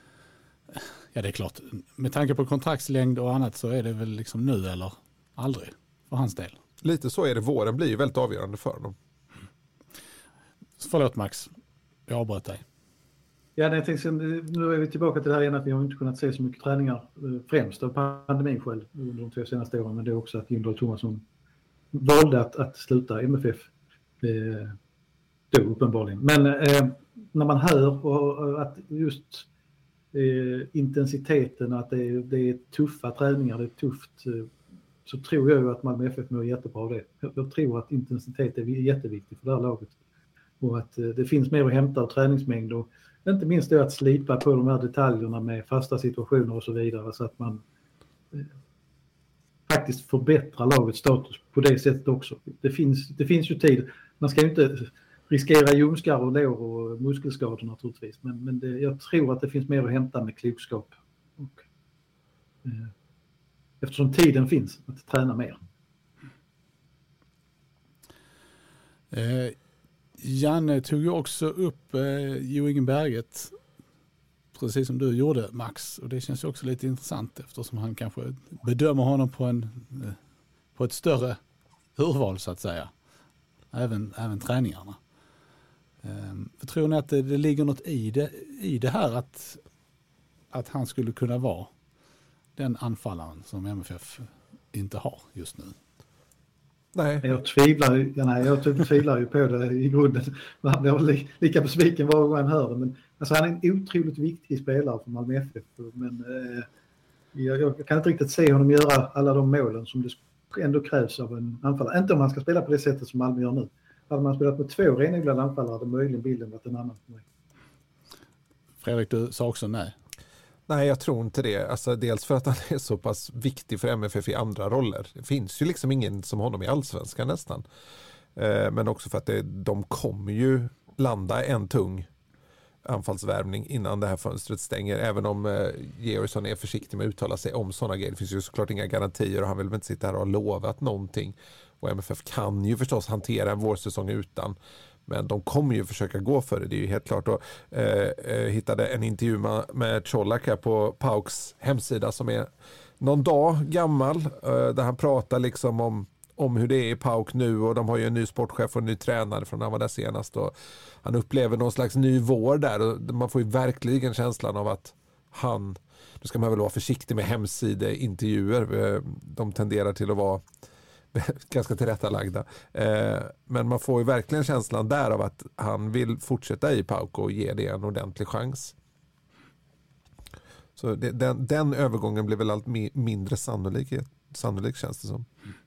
ja det är klart, med tanke på kontraktslängd och annat så är det väl liksom nu eller aldrig för hans del. Lite så är det, våren blir ju väldigt avgörande för honom. Förlåt Max, jag avbröt dig. Ja, jag tänkte, nu är vi tillbaka till det här igen att vi har inte kunnat se så mycket träningar, främst av pandemin själv under de två senaste åren, men det är också att Jon Dahl Tomasson valde att, att sluta M F F. då uppenbarligen. Men eh, när man hör och, och att just eh, intensiteten, att det är, det är tuffa träningar, det är tufft, eh, så tror jag ju att Malmö F F mår jättebra av det. Jag, jag tror att intensitet är jätteviktigt för det här laget. Och att eh, det finns mer att hämta av träningsmängd och inte minst det att slipa på de här detaljerna med fasta situationer och så vidare, så att man eh, faktiskt förbättrar lagets status på det sättet också. Det finns, det finns ju tid. Man ska ju inte riskera ljumskar och lår och muskelskador naturligtvis. Men, men det, jag tror att det finns mer att hämta med klokskap. Och, eh, eftersom tiden finns att träna mer. Eh, Janne tog ju också upp eh, Jo Ingenberget, precis som du gjorde, Max. Och det känns ju också lite intressant eftersom han kanske bedömer honom på, en, eh, på ett större urval så att säga. Även, även träningarna. Eh, tror ni att det, det ligger något i det, i det här att, att han skulle kunna vara den anfallaren som M F F inte har just nu? Nej. Jag tvivlar ju, ja, nej, jag tvivlar ju på det i grunden. Man blir li, lika besviken var gång han hör det. Men, alltså, han är en otroligt viktig spelare för Malmö F F. Men eh, jag, jag kan inte riktigt se honom göra alla de målen som det ändå krävs av en anfallare. Inte om man ska spela på det sättet som Malmö gör nu. Hade man spelat med två renodlade anfallare hade möjligen bilden varit en annan för mig. Fredrik, du sa också nej. Nej, jag tror inte det. Alltså, dels för att han är så pass viktig för M F F i andra roller. Det finns ju liksom ingen som honom i Allsvenskan nästan. Eh, men också för att det, de kommer ju landa en tung anfallsvärvning innan det här fönstret stänger. Även om eh, Georgsson är försiktig med att uttala sig om sådana grejer. Det finns ju såklart inga garantier och han vill väl inte sitta här och ha lovat någonting. Och M F F kan ju förstås hantera en vårsäsong utan. Men de kommer ju försöka gå för det, det är ju helt klart. Och, eh, hittade en intervju med, med Colak här på Pauks hemsida som är någon dag gammal. Eh, där han pratar liksom om, om hur det är i Pauk nu. Och de har ju en ny sportchef och en ny tränare från när han var där senast. Och han upplever någon slags ny vår där. Och man får ju verkligen känslan av att han... Nu ska man väl vara försiktig med hemsideintervjuer. Eh, de tenderar till att vara... ganska tillrättalagda. Eh, men man får ju verkligen känslan där av att han vill fortsätta i Pauk och ge det en ordentlig chans. Så det, den, den övergången blir väl allt mi- mindre sannolik, sannolik känns det som.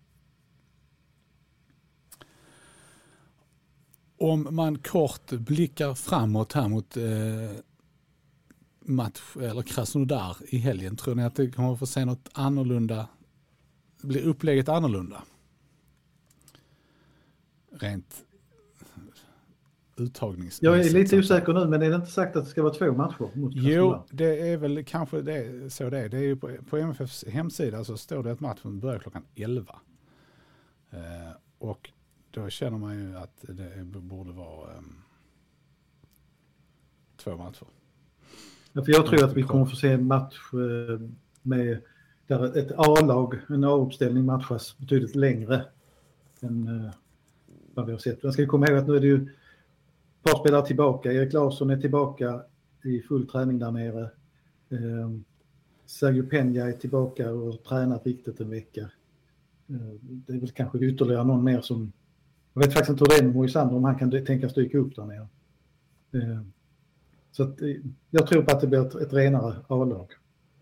Om man kort blickar framåt här mot eh, match eller Krasnodar i helgen, tror ni att det kommer att få se något annorlunda? Blir upplägget annorlunda? Rent uttagningsmässigt. Jag är lite osäker nu, men är det inte sagt att det ska vara två matcher mot Krasnodar? Jo, det är väl kanske det, så det är. Det är ju på, på M F Fs hemsida så står det att matchen börjar klockan elva. Eh, och då känner man ju att det borde vara um, två matcher. Ja, för jag tror att vi kommer få se en match eh, med där ett A-lag, en A-uppställning matchas betydligt längre än uh, vad vi har sett. Jag ska komma ihåg att nu är det ju ett par spelare tillbaka. Erik Larsson är tillbaka i full träning där nere. Uh, Sergio Peña är tillbaka och tränat riktigt en vecka. Uh, det är väl kanske ytterligare någon mer som... Jag vet faktiskt inte hur det är med Moisander, om han kan tänka stycka upp där nere. Uh, så att, uh, jag tror på att det blir ett, ett renare A-lag.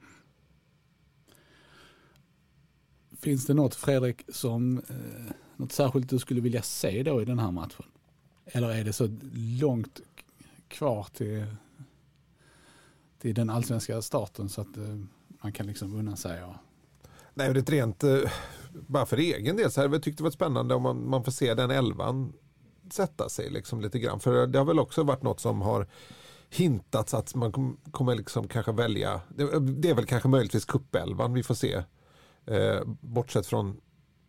Finns det något, Fredrik, som eh, något särskilt du skulle vilja se då i den här matchen? Eller är det så långt kvar till, till den allsvenska starten så att eh, man kan liksom unna sig? Och... Nej, det är ett rent, eh, bara för egen del så här, jag tyckte det var spännande om man, man får se den elvan sätta sig liksom lite grann. För det har väl också varit något som har hintats att man kommer liksom kanske välja, det, det är väl kanske möjligtvis kuppelvan vi får se. Eh, bortsett från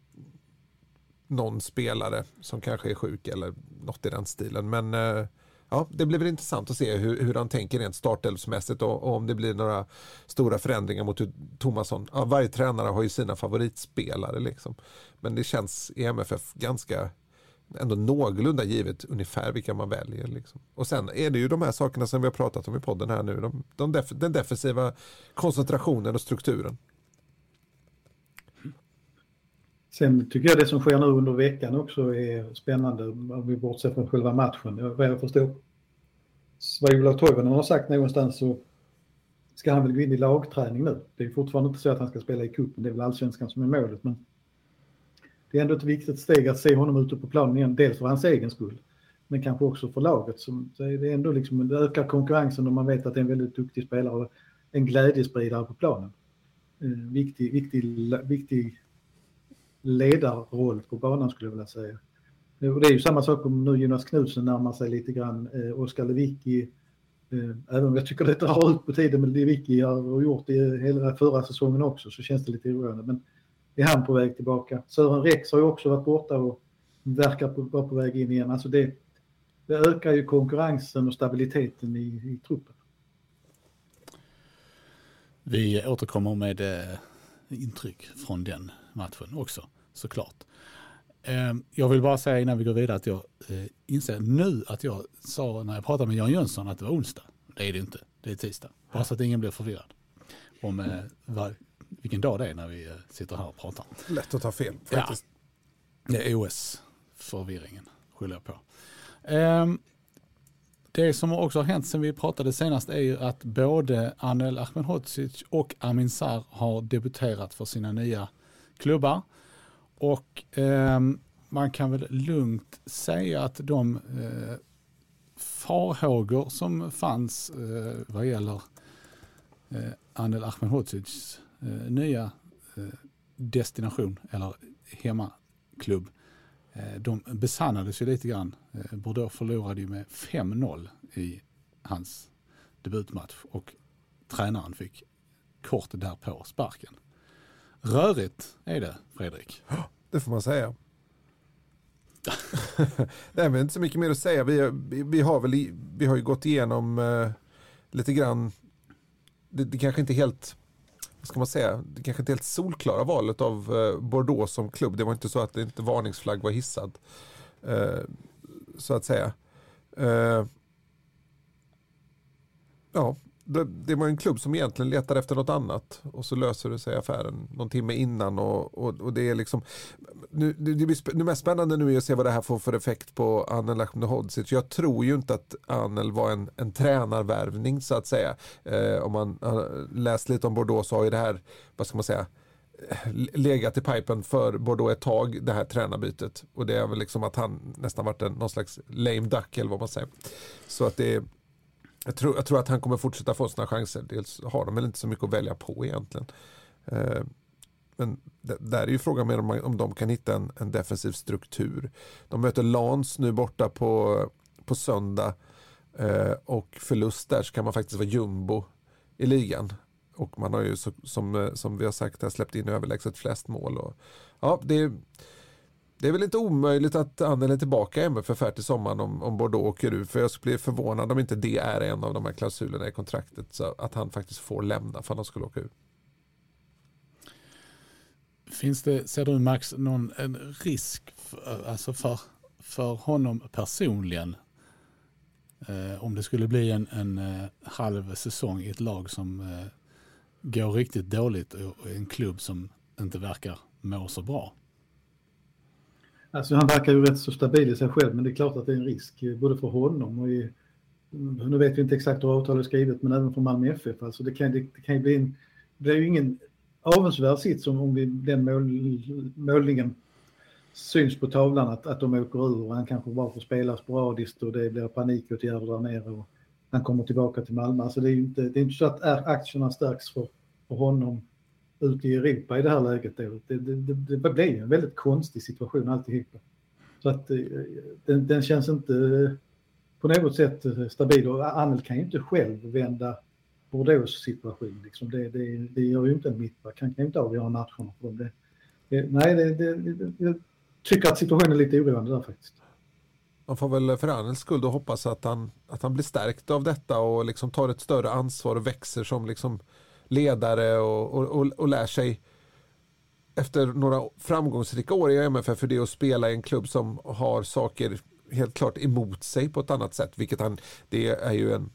någon spelare som kanske är sjuk eller något i den stilen. Men eh, ja, det blir väl intressant att se hur, hur han tänker rent startelvsmässigt och, och om det blir några stora förändringar mot Thomasson. Ja, varje tränare har ju sina favoritspelare liksom. Men det känns i M F F ganska ändå någorlunda givet ungefär vilka man väljer. Liksom. Och sen är det ju de här sakerna som vi har pratat om i podden här nu. De, de def- den defensiva koncentrationen och strukturen. Sen tycker jag det som sker nu under veckan också är spännande om vi bortser från själva matchen. Vad jag förstår, vad Ola Toivonen har sagt någonstans, så ska han väl gå in i lagträning nu. Det är fortfarande inte så att han ska spela i cupen, det är väl allsvenskan som är målet, men det är ändå ett viktigt steg att se honom ute på planen igen, dels för hans egen skull, men kanske också för laget. Så det är ändå liksom, det ökar konkurrensen om man vet att det är en väldigt duktig spelare och en glädjespridare på planen. Eh, viktig, viktig, viktig ledarroll på banan skulle jag vilja säga. Det är ju samma sak om nu Jonas Knudsen närmar sig lite grann. Eh, Oskar Lewicki, eh, även om jag tycker det drar ut på tiden, men Lewicki har gjort det hela förra säsongen också, så känns det lite oroande. Men är han på väg tillbaka? Sören Rex har ju också varit borta och verkar på, vara på väg in igen. Alltså det, det ökar ju konkurrensen och stabiliteten i, i truppen. Vi återkommer med eh, intryck från den matchen också, såklart. Eh, jag vill bara säga innan vi går vidare att jag eh, inser nu att jag sa när jag pratade med Jan Jönsson att det var onsdag. Det är det inte, det är tisdag. Bara så att ingen blir förvirrad om eh, var, vilken dag det är när vi eh, sitter här och pratar. Lätt att ta fel faktiskt. Ja, det är O S-förvirringen, skyller jag på. Eh, Det som också har hänt sen vi pratade senast är ju att både Anel Ahmedhodzic och Amin Sarr har debuterat för sina nya klubbar. Och eh, man kan väl lugnt säga att de eh, farhågor som fanns eh, vad gäller eh, Anel Ahmedhodzics eh, nya eh, destination eller hemmaklubb, de besannades ju lite grann. Bordeaux förlorade ju med fem noll i hans debutmatch och tränaren fick kort därpå sparken. Rörigt är det, Fredrik. Det får man säga. Det är inte så mycket mer att säga. Vi, vi, vi, har, väl, vi har ju gått igenom uh, lite grann, det, det kanske inte helt, vad ska man säga, det kanske inte helt solklara valet av uh, Bordeaux som klubb. Det var inte så att det inte varningsflagg var hissad. Uh, så att säga. Uh, ja, det, det var en klubb som egentligen letar efter något annat och så löser det sig affären någon timme innan och, och, och det är liksom nu, det, det, blir, det mest spännande nu är att se vad det här får för effekt på Anel Ahmedhodzic. Jag tror ju inte att Anel var en, en tränarvärvning så att säga. Eh, om man har läst lite om Bordeaux så har ju det här, vad ska man säga, legat i pipen för Bordeaux ett tag, det här tränarbytet, och det är väl liksom att han nästan varit en, någon slags lame duck eller vad man säger. Så att det är Jag tror, jag tror att han kommer fortsätta få sina chanser. Dels har de väl inte så mycket att välja på egentligen. Eh, men d- där är ju frågan med om, om de kan hitta en, en defensiv struktur. De möter Lens nu borta på, på söndag. Eh, och förlust där så kan man faktiskt vara jumbo i ligan. Och man har ju så, som, som vi har sagt släppt in överlägset flest mål. Och, ja, det är... Det är väl inte omöjligt att Anel är tillbaka i M F F till sommaren om, om Bordeaux åker ur. För jag skulle bli förvånad om inte det är en av de här klausulerna i kontraktet. Så att han faktiskt får lämna för att han skulle åka ur. Finns det, ser du Max, någon en risk för, alltså för, för honom personligen? Eh, om det skulle bli en, en eh, halv säsong i ett lag som eh, går riktigt dåligt och en klubb som inte verkar må så bra? Alltså han verkar ju rätt så stabil i sig själv, men det är klart att det är en risk både för honom och i, nu vet vi inte exakt hur avtalet är skrivet, men även för Malmö F F. Alltså det kan, det, det kan ju bli en, det är ju ingen avundsvärd sitt som om vi, den mål, målningen syns på tavlan att, att de åker ur och han kanske bara får spela sporadiskt och det blir panikåtgärder där nere och han kommer tillbaka till Malmö. Alltså det är ju inte, det är inte så att aktierna stärks för, för honom ute i Europa i det här läget. Det, det, det, det blir en väldigt konstig situation alltihopa. Så att den, den känns inte på något sätt stabil. Och Anel kan ju inte själv vända Bordeaux situation. Liksom. Det, det, det gör ju inte en mittback. Han kan ju inte avgöra matcherna för dem. Det, det, nej, det, det, det, jag tycker att situationen är lite oroande där faktiskt. Man får väl för Anels skull då hoppas att han, att han blir stärkt av detta och liksom tar ett större ansvar och växer som liksom ledare och, och, och, och lär sig efter några framgångsrika år i M F F för det att spela i en klubb som har saker helt klart emot sig på ett annat sätt, vilket han, det är ju en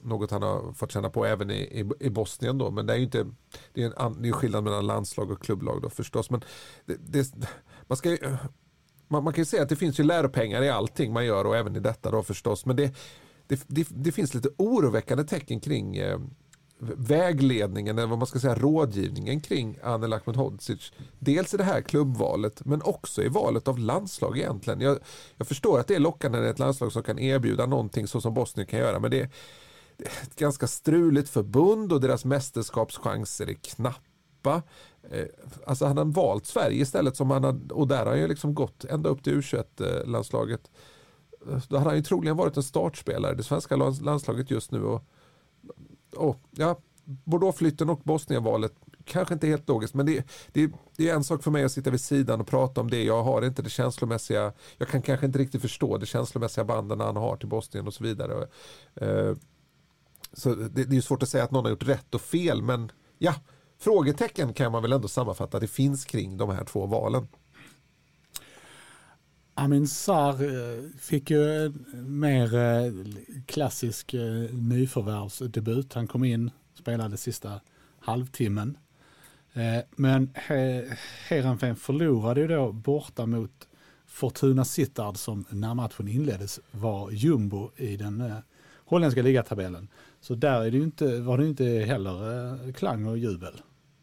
något han har fått känna på även i, i, i Bosnien då, men det är ju inte, det är en, an, det är skillnad mellan landslag och klubblag då förstås, men det, det, man ska ju, man, man kan ju säga att det finns ju läropengar i allting man gör och även i detta då förstås, men det, det, det, det finns lite oroväckande tecken kring eh, vägledningen eller vad man ska säga rådgivningen kring Anel Ahmedhodzic. Dels i det här klubbvalet men också i valet av landslag egentligen. Jag, jag förstår att det är lockande när det är ett landslag som kan erbjuda någonting så som Bosnien kan göra, men det är, det är ett ganska struligt förbund och deras mästerskapschanser är knappa. Eh, alltså han har valt Sverige istället som han har, och där har han ju liksom gått ända upp till U tjugoett-landslaget. Då hade han ju troligen varit en startspelare i det svenska landslaget just nu och Oh, ja, Bordeaux-flytten och Bosnien-valet kanske inte helt logiskt, men det, det, det är en sak för mig att sitta vid sidan och prata om det. Jag har inte det känslomässiga, jag kan kanske inte riktigt förstå det känslomässiga banden han har till Bosnien och så vidare. Uh, så det, det är ju svårt att säga att någon har gjort rätt och fel, men ja, frågetecken kan man väl ändå sammanfatta det finns kring de här två valen. Amin Sarr fick ju mer klassisk nyförvärvsdebut. Han kom in, spelade sista halvtimmen. Men Heerenveen förlorade ju då borta mot Fortuna Sittard som när matchen inleddes var jumbo i den holländska ligatabellen. Så där är det ju inte, var det inte heller klang och jubel.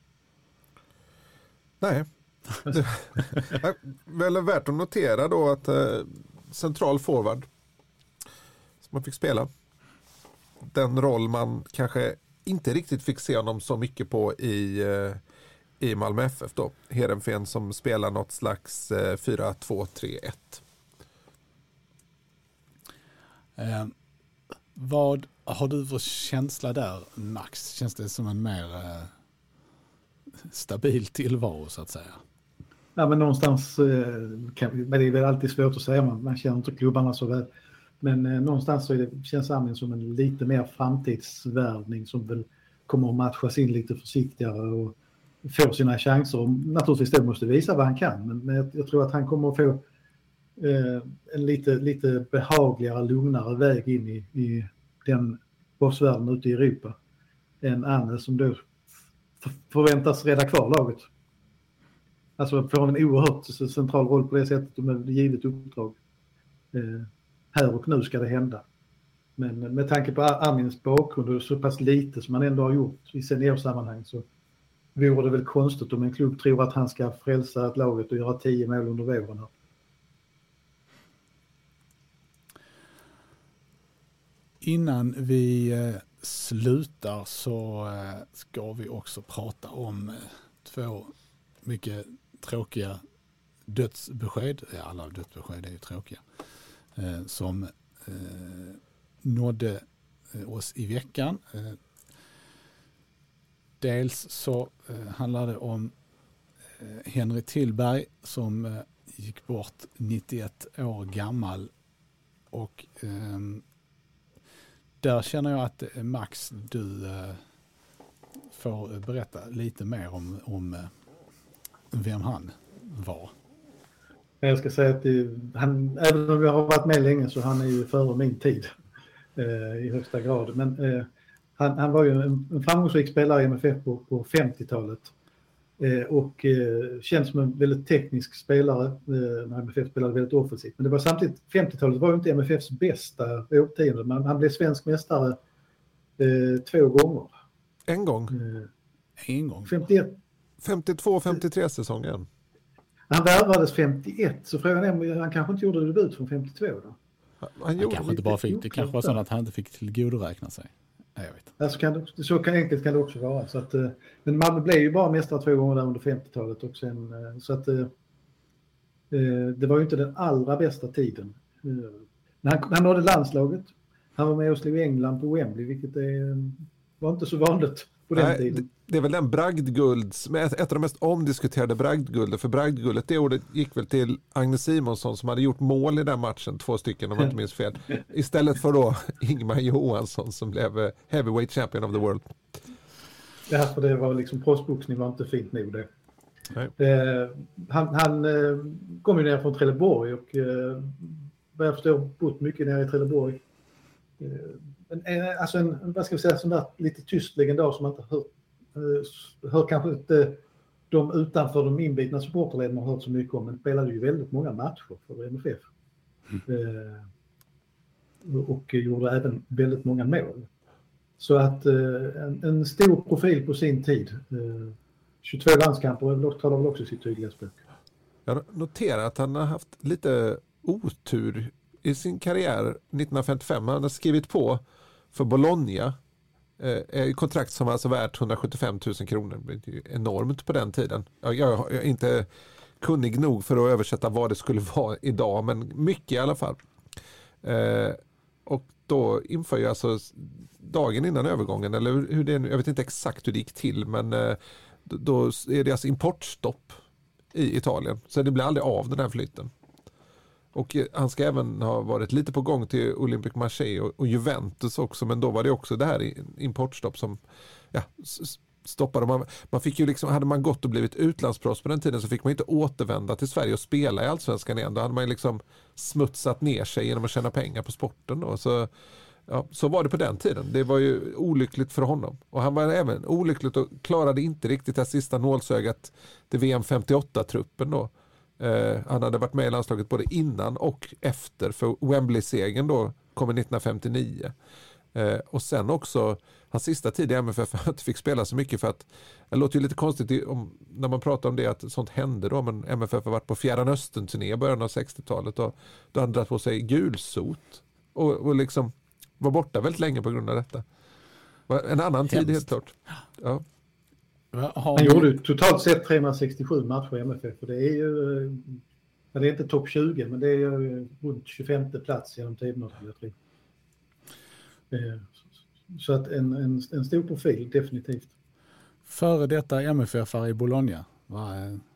Nej. Det är väl värt att notera då att eh, central forward som man fick spela den roll man kanske inte riktigt fick se honom så mycket på i, eh, i Malmö F F då. Heerenveen som spelar något slags eh, fyra två tre ett. Eh, vad har du för känsla där, Max? Känns det som en mer eh, stabil tillvaro så att säga? Ja, men någonstans, kan, men det är väl alltid svårt att säga, man, man känner inte klubbarna så väl. Men eh, någonstans så är det, känns Amin som en lite mer framtidsvärvning som väl kommer att matchas in lite försiktigare och få sina chanser. Och naturligtvis då måste visa vad han kan, men, men jag, jag tror att han kommer att få eh, en lite, lite behagligare, lugnare väg in i, i den bossvärlden ute i Europa än Anne som då förväntas rädda kvar laget. Alltså får en oerhört central roll på det sättet med givet uppdrag. Eh, här och nu ska det hända. Men med tanke på Amins bakgrund och så pass lite som han ändå har gjort i seniorsammanhang så vore det väl konstigt om en klubb tror att han ska frälsa ett laget och göra tio mål under våren. Innan vi slutar så ska vi också prata om två mycket tråkiga dödsbesked. Ja, alla dödsbesked är ju tråkiga. Eh, som eh, nådde oss i veckan. Eh, dels så eh, handlar det om eh, Henry Tillberg som eh, gick bort nittioett år gammal. Och eh, där känner jag att eh, Max, du eh, får berätta lite mer om, om eh, vem han var. Jag ska säga att det, han, även om vi har varit med länge så han är ju före min tid eh, i högsta grad. Men eh, han, han var ju en, en framgångsrik spelare i M F F på, på femtiotalet eh, och eh, känns som en väldigt teknisk spelare eh, när M F F spelade väldigt offensivt. Men det var samtidigt, femtiotalet var ju inte M F Fs bästa årtionde, men han blev svensk mästare eh, två gånger. En gång? Eh, en gång? femtioett femtiotvå femtiotre säsongen. Han värvades femtioett, så frågan är om han kanske inte gjorde debut från femtiotvå då. Han, han kanske inte bara fick, det kanske var så att han inte fick tillgodoräkna sig. Nej, jag vet. Alltså kan det, så kan, enkelt kan det också vara. Så att, men Malmö blev ju bara mästare två gånger där under femtiotalet och sen, så att det var ju inte den allra bästa tiden. Han, han nådde landslaget. Han var med och slog England på Wembley, vilket är, var inte så vanligt på den Nej, tiden. Det är väl den bragdgulds, ett av de mest omdiskuterade bragdguldet, för bragdguldet det året gick väl till Agnes Simonsson som hade gjort mål i den matchen, två stycken om jag inte minns fel, istället för då Ingmar Johansson som blev heavyweight champion of the world. Ja, för det var liksom proffsboxning var inte fint nog det. Eh, han han eh, kom ju ner från Trelleborg och eh, vad jag förstår bott mycket nere i Trelleborg. Eh, en, en, alltså en, vad ska vi säga, sån där lite tyst legendar som man inte hör, hör kanske inte de utanför de inbitna supporterleden har hört så mycket om, men spelade ju väldigt många matcher för M F F. Mm. Eh, och gjorde även väldigt många mål. Så att eh, en, en stor profil på sin tid. Eh, tjugotvå landskamper talar väl också sitt tydliga språk. Jag noterar att han har haft lite otur i sin karriär nittonhundrafemtiofem. Han har skrivit på för Bologna. Eh, kontrakt som var alltså värt hundrasjuttiofem tusen kronor. Det är enormt på den tiden. Jag, jag är inte kunnig nog för att översätta vad det skulle vara idag, men mycket i alla fall. Eh, och då inför jag alltså dagen innan övergången, eller hur det är nu, jag vet inte exakt hur det gick till, men eh, då är det alltså importstopp i Italien. Så det blir aldrig av den här flytten. Och han ska även ha varit lite på gång till Olympic Marseille och, och Juventus också, men då var det också det här importstopp som ja, stoppade. Man, man fick ju liksom, hade man gått och blivit utlandsproffs på den tiden så fick man inte återvända till Sverige och spela i Allsvenskan igen. Då hade man liksom smutsat ner sig genom att tjäna pengar på sporten då. Så, ja, så var det på den tiden. Det var ju olyckligt för honom. Och han var även olyckligt och klarade inte riktigt det sista nålsögat till V M femtioåtta-truppen då. Uh, han hade varit med i landslaget både innan och efter, för Wembley-segern då kom nittonhundrafemtionio. Uh, och sen också hans sista tid i M F F inte fick spela så mycket, för att det låter ju lite konstigt om, när man pratar om det att sånt hände då, men M F F har varit på Fjärran Östern-turné i början av sextiotalet och då hade han dragit på sig gulsot och, och liksom var borta väldigt länge på grund av detta. En annan Hemskt. tid helt klart. Ja. Han gjorde ju totalt sett trehundrasextiosju matcher i M F F, och det är ju, det är inte topp tjugo, men det är ju runt tjugofemte plats genom tiderna, jag tror. Så att en, en, en stor profil, definitivt. Före detta M F F i Bologna, var,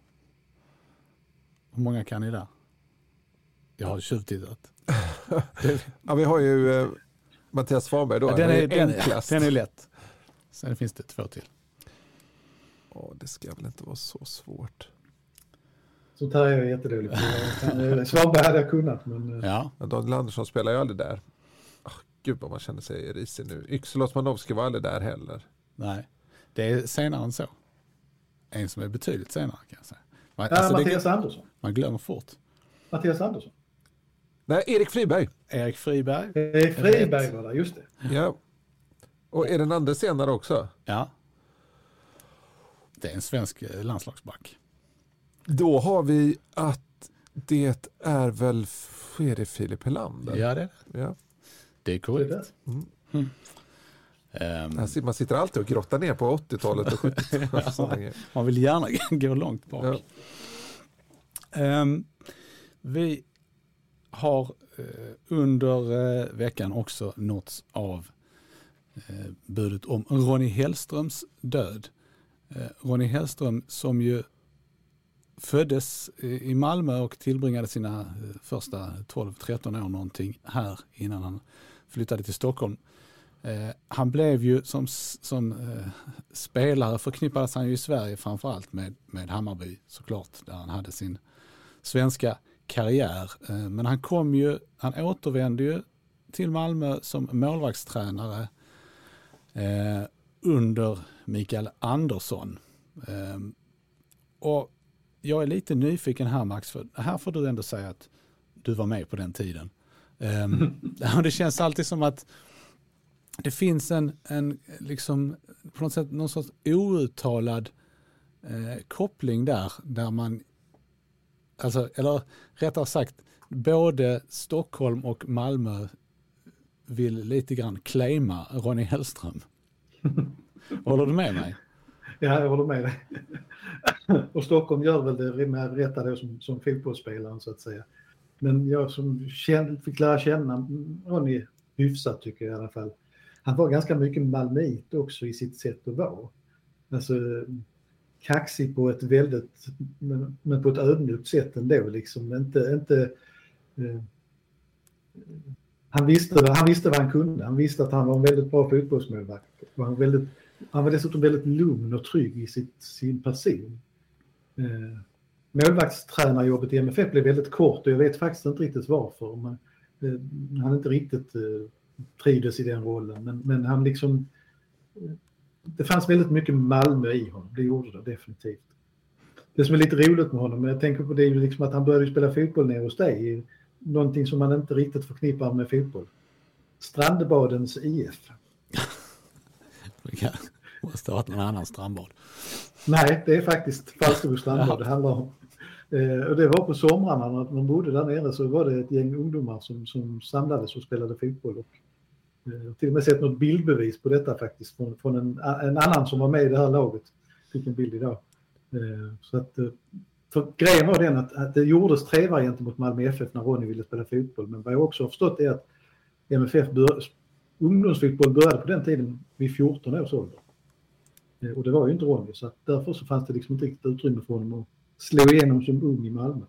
hur många kan ni där? Jag har tjuvtittat. Ja, vi har ju eh, Mattias Svanberg då. Ja, den, är, den, är, den är lätt. Sen finns det två till. Ja, det ska väl inte vara så svårt. Sånt här är jag jättedålig på. Svanberg hade jag kunnat. Men... Ja. Daniel Andersson spelar ju aldrig där. Oh, gud vad man känner sig risig nu. Yxel Osmanovski var aldrig där heller. Nej, det är senare än så. En som är betydligt senare kan jag säga. Man, ja, alltså, Mattias det, Andersson. Man glömmer fort. Mattias Andersson. Nej, Erik Friberg. Erik Friberg. Erik Friberg var där, just det. Ja. Och är den andra senare också? Ja. Det är en svensk landslagsback. Då har vi att det är väl är det Filip Helander? Ja, det är det. Ja. Det är korrekt. Mm. Mm. Um, man sitter alltid och grottar ner på åttiotalet och sjuttiotalet. Ja, man vill gärna gå långt bak. Ja. Um, vi har uh, under uh, veckan också nåtts av uh, budet om Ronnie Hellströms död. Ronnie Hellström som ju föddes i Malmö och tillbringade sina första tolv tretton år någonting här innan han flyttade till Stockholm. Eh, han blev ju som, som eh, spelare förknippades han ju i Sverige framförallt med, med Hammarby såklart, där han hade sin svenska karriär. Eh, men han kom ju, han återvände ju till Malmö som målvaktstränare eh, under Mikael Andersson. Um, och jag är lite nyfiken här, Max, för här får du ändå säga att du var med på den tiden. Um, det känns alltid som att det finns en, en liksom, på något sätt någon sorts outtalad eh, koppling där, där man, alltså, eller rättare sagt, både Stockholm och Malmö vill lite grann claima Ronnie Hellström. Håller du med mig? Ja, jag håller med dig. Och Stockholm gör väl det med rätta då som, som fotbollsspelaren så att säga. Men jag som känn, fick lära känna Ronnie hyfsat tycker jag i alla fall. Han var ganska mycket malmöit också i sitt sätt att vara. Alltså kaxig på ett väldigt, men, men på ett ödmjukt sätt ändå liksom. Inte, inte, eh, han, visste, han visste vad han kunde. Han visste att han var en väldigt bra fotbollsmålvakt. Han, väldigt, han var dessutom väldigt lugn och trygg i sitt, sin person. Eh, målvaktstränarjobbet i M F F blev väldigt kort och jag vet faktiskt inte riktigt varför. Man, eh, han inte riktigt eh, trivdes i den rollen. Men, men han liksom, det fanns väldigt mycket Malmö i honom, det gjorde det definitivt. Det som är lite roligt med honom, men jag tänker på det är ju liksom att han började spela fotboll nere hos dig, någonting som man inte riktigt förknippar med fotboll. Strandbadens I F. Det måste ha varit någon annan strandbad. Nej, det är faktiskt Falsterbo strandbad det handlar om. Eh, och det var på somrarna när man bodde där nere, så var det ett gäng ungdomar som, som samlades och spelade fotboll. Och, eh, till och med sett något bildbevis på detta faktiskt från, från en, en annan som var med i det här laget. Fick en bild idag. Eh, så att, för grejen var den att, att det gjordes trevar gentemot Malmö F F när Ronny ville spela fotboll. Men vad jag också har förstått är att M F F bör, ungdomsfotboll började på den tiden vid fjorton års ålder. Eh, och det var ju inte Ronny, så att därför så fanns det liksom inte riktigt utrymme för honom att slå igenom som ung i Malmö.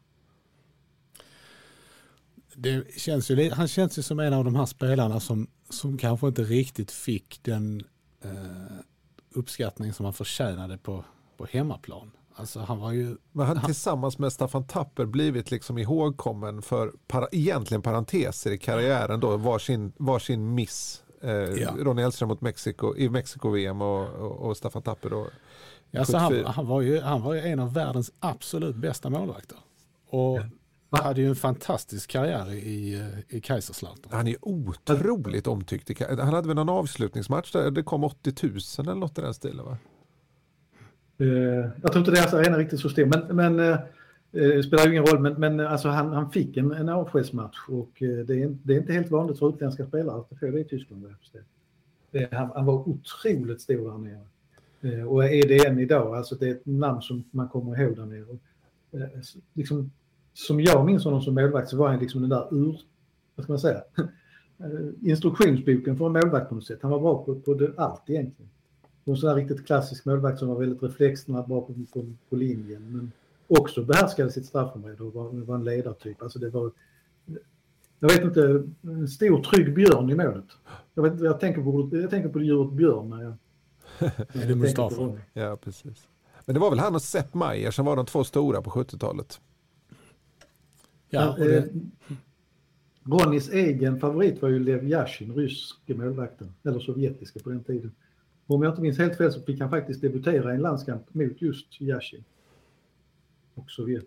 Det känns ju, han känns ju som en av de här spelarna som, som kanske inte riktigt fick den eh, uppskattning som han förtjänade på, på hemmaplan. Alltså han var ju... Men han, han tillsammans med Staffan Tapper blivit liksom ihågkommen för para, egentligen parenteser i karriären då, var sin, var sin miss. Eh, ja. Ronny Hellström mot Mexiko, i Mexiko-V M och, och, och Staffan Tapper då. Ja, så han, han, var ju, han var ju en av världens absolut bästa målvakter. Och ja. hade ju en fantastisk karriär i, i Kaiserslautern. Han är otroligt omtyckt. Han hade väl någon avslutningsmatch där det kom åttio tusen eller något i den stilen, va? Uh, jag tror inte deras arena riktigt så stor. Men, men uh, spelar ju ingen roll. Men, men alltså han, han fick en, en avskedsmatch. Och uh, det, är, det är inte helt vanligt för utländska spelare att få det i Tyskland. Uh, han, han var otroligt stor där nere. Och är det än idag, alltså det är ett namn som man kommer ihåg där nere. Eh, liksom, som jag minns honom som målvakt så var han liksom den där ur, vad ska man säga, instruktionsboken för en målvakt på något sätt. Han var bra på, på det, allt egentligen. En sån där riktigt klassisk målvakt som var väldigt reflexsnabb, bra på, på, på linjen, men också behärskade sitt straffområde och var, var en ledartyp. Alltså det var, jag vet inte, en stor trygg björn i målet. Jag, vet, jag, tänker, på, jag tänker på det djuret björn när jag är det Mustafa? Ja, precis. Men det var väl han och Sepp Maier som var de två stora på sjuttiotalet. Ja, och det... Ronnys egen favorit var ju Lev Yashin, ryske målvakten, eller sovjetiska på den tiden. Och om jag inte minns helt fel så fick han faktiskt debutera i en landskamp mot just Yashin och Sovjet.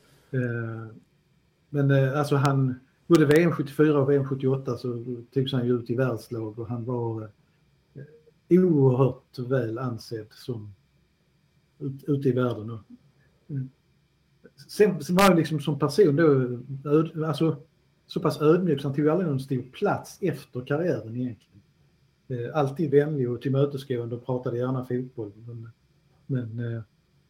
Men alltså han, både V M sjuttiofyra och V M sjuttioåtta så togs han ju ut i världslag och han var oerhört väl ansedd som ut, ute i världen. Och, sen, sen var han liksom som person då öd, alltså, så pass ödmjuk så han tog aldrig någon stor plats efter karriären egentligen. Eh, alltid vänlig och tillmötesgående och pratade gärna fotboll. Men, men eh,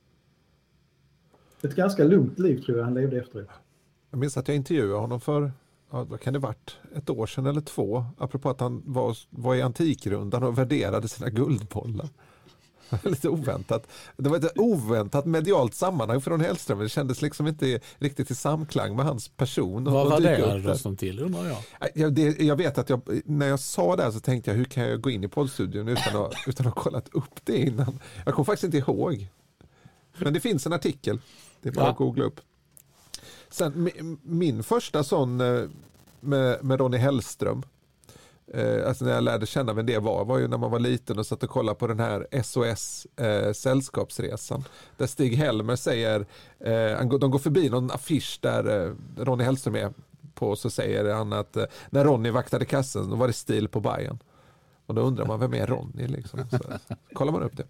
ett ganska lugnt liv tror jag han levde efter. Jag minns att jag intervjuade honom för, ja, vad kan det varit, ett år sedan eller två, apropå att han var, var i Antikrundan och värderade sina guldbollar. Lite oväntat. Det var ett oväntat medialt sammanhang från Hellström. Det kändes liksom inte riktigt i samklang med hans person. Vad var det röstan till, undrar jag? Jag, det, jag vet att jag, när jag sa det här så tänkte jag, hur kan jag gå in i poddstudion utan att, utan att ha kollat upp det innan? Jag kommer faktiskt inte ihåg. Men det finns en artikel. Det är bara ja. att googla upp. Sen, min, min första sån med, med Ronny Hellström, eh, alltså när jag lärde känna vem det var, var ju när man var liten och satt och kollade på den här S O S eh, sällskapsresan. Där Stig Helmer säger, eh, de går förbi någon affisch där eh, Ronny Hellström är på, så säger han att eh, när Ronny vaktade kassen, då var det stil på Bayern. Och då undrar man, vem är Ronny liksom? Så kollar man upp det.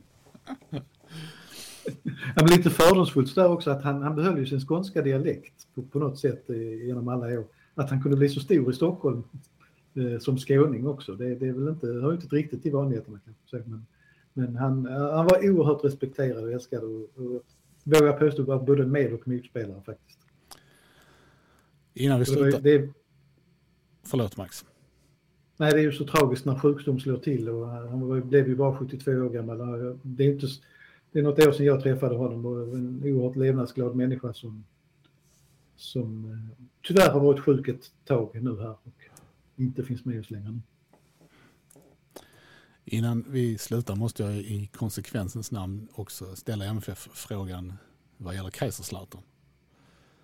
Han blev lite fördomsfullt där också att han, han behöll ju sin skånska dialekt på, på något sätt eh, genom alla år. Att han kunde bli så stor i Stockholm eh, som skåning också. Det, det är väl inte, har inte riktigt till vanligheterna kanske. Men, men han, han var oerhört respekterad och älskad och, och vågar jag påstå var både med- och motspelare faktiskt. Innan vi slutar. Det, det, Förlåt Max. Nej, det är ju så tragiskt när sjukdom slår till och han var, blev ju bara sjuttiotvå år gammal. Det är inte... Det är något år sedan jag träffade honom och en oerhört levnadsglad människa som, som tyvärr har varit sjuk ett tag nu här och inte finns med oss längre. Innan vi slutar måste jag i konsekvensens namn också ställa M F F-frågan vad gäller Kaiserslautern.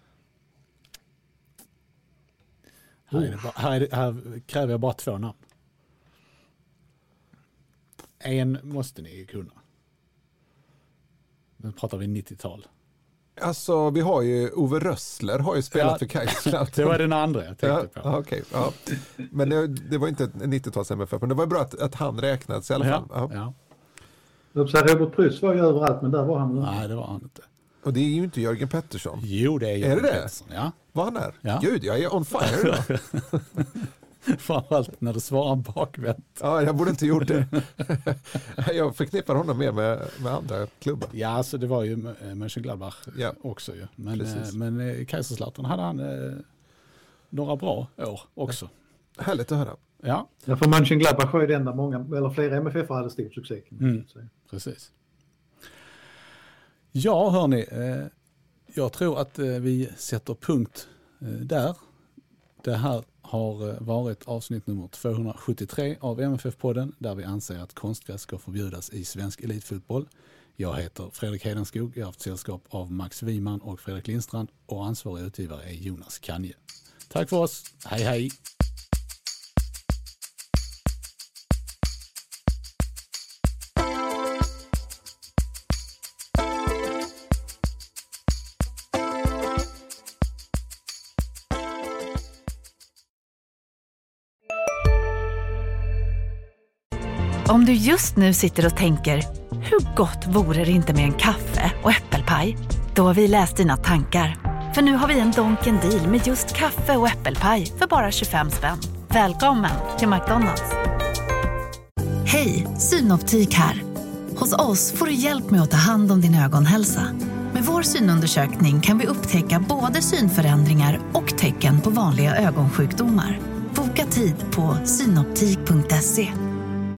Här, är det bara, här, är det, här kräver jag bara två namn. en måste ni kunna. Nu pratar vi nittiotal. Alltså vi har ju Ove Rössler har ju spelat ja, för Kaiserslautern. Det var den andra jag tänkte ja, på. Ja, okay, ja. Men det, det var inte en nittio-tals M F F, men det var bra att, att han räknades i alla fall. Ja, ja. Robert Prytz var ju överallt, men där var han. Nej, det var han inte. Och det är ju inte Jörgen Pettersson. Jo, det är Jörgen är det Pettersson. Ja. Vad han är? Ja. Gud, jag är on fire idag. Framförallt när du svarar bakvänt. Ja, jag borde inte gjort det. Jag förknippar honom mer med, med andra klubbar. Ja, alltså det var ju Mönchengladbach ja. också ju. Men, men i Kaiserslautern hade han eh, några bra år också. Ja. Härligt att höra. Ja. Ja, för Mönchengladbach var ju det enda många, eller flera M F F hade stor succé. Mm. Precis. Ja, hörni. Eh, jag tror att eh, vi sätter punkt eh, där. Det här har varit avsnitt nummer tvåhundrasjuttiotre av M F F-podden där vi anser att konstgräs ska förbjudas i svensk elitfotboll. Jag heter Fredrik Hedenskog, jag har haft sällskap av Max Wiman och Fredrik Lindstrand och ansvarig utgivare är Jonas Kanje. Tack för oss, hej hej! Om du just nu sitter och tänker, hur gott vore det inte med en kaffe och äppelpaj? Då har vi läst dina tankar. För nu har vi en Donken deal med just kaffe och äppelpaj för bara tjugofem spänn. Välkommen till McDonalds. Hej, Synoptik här. Hos oss får du hjälp med att ta hand om din ögonhälsa. Med vår synundersökning kan vi upptäcka både synförändringar och tecken på vanliga ögonsjukdomar. Boka tid på synoptik punkt se.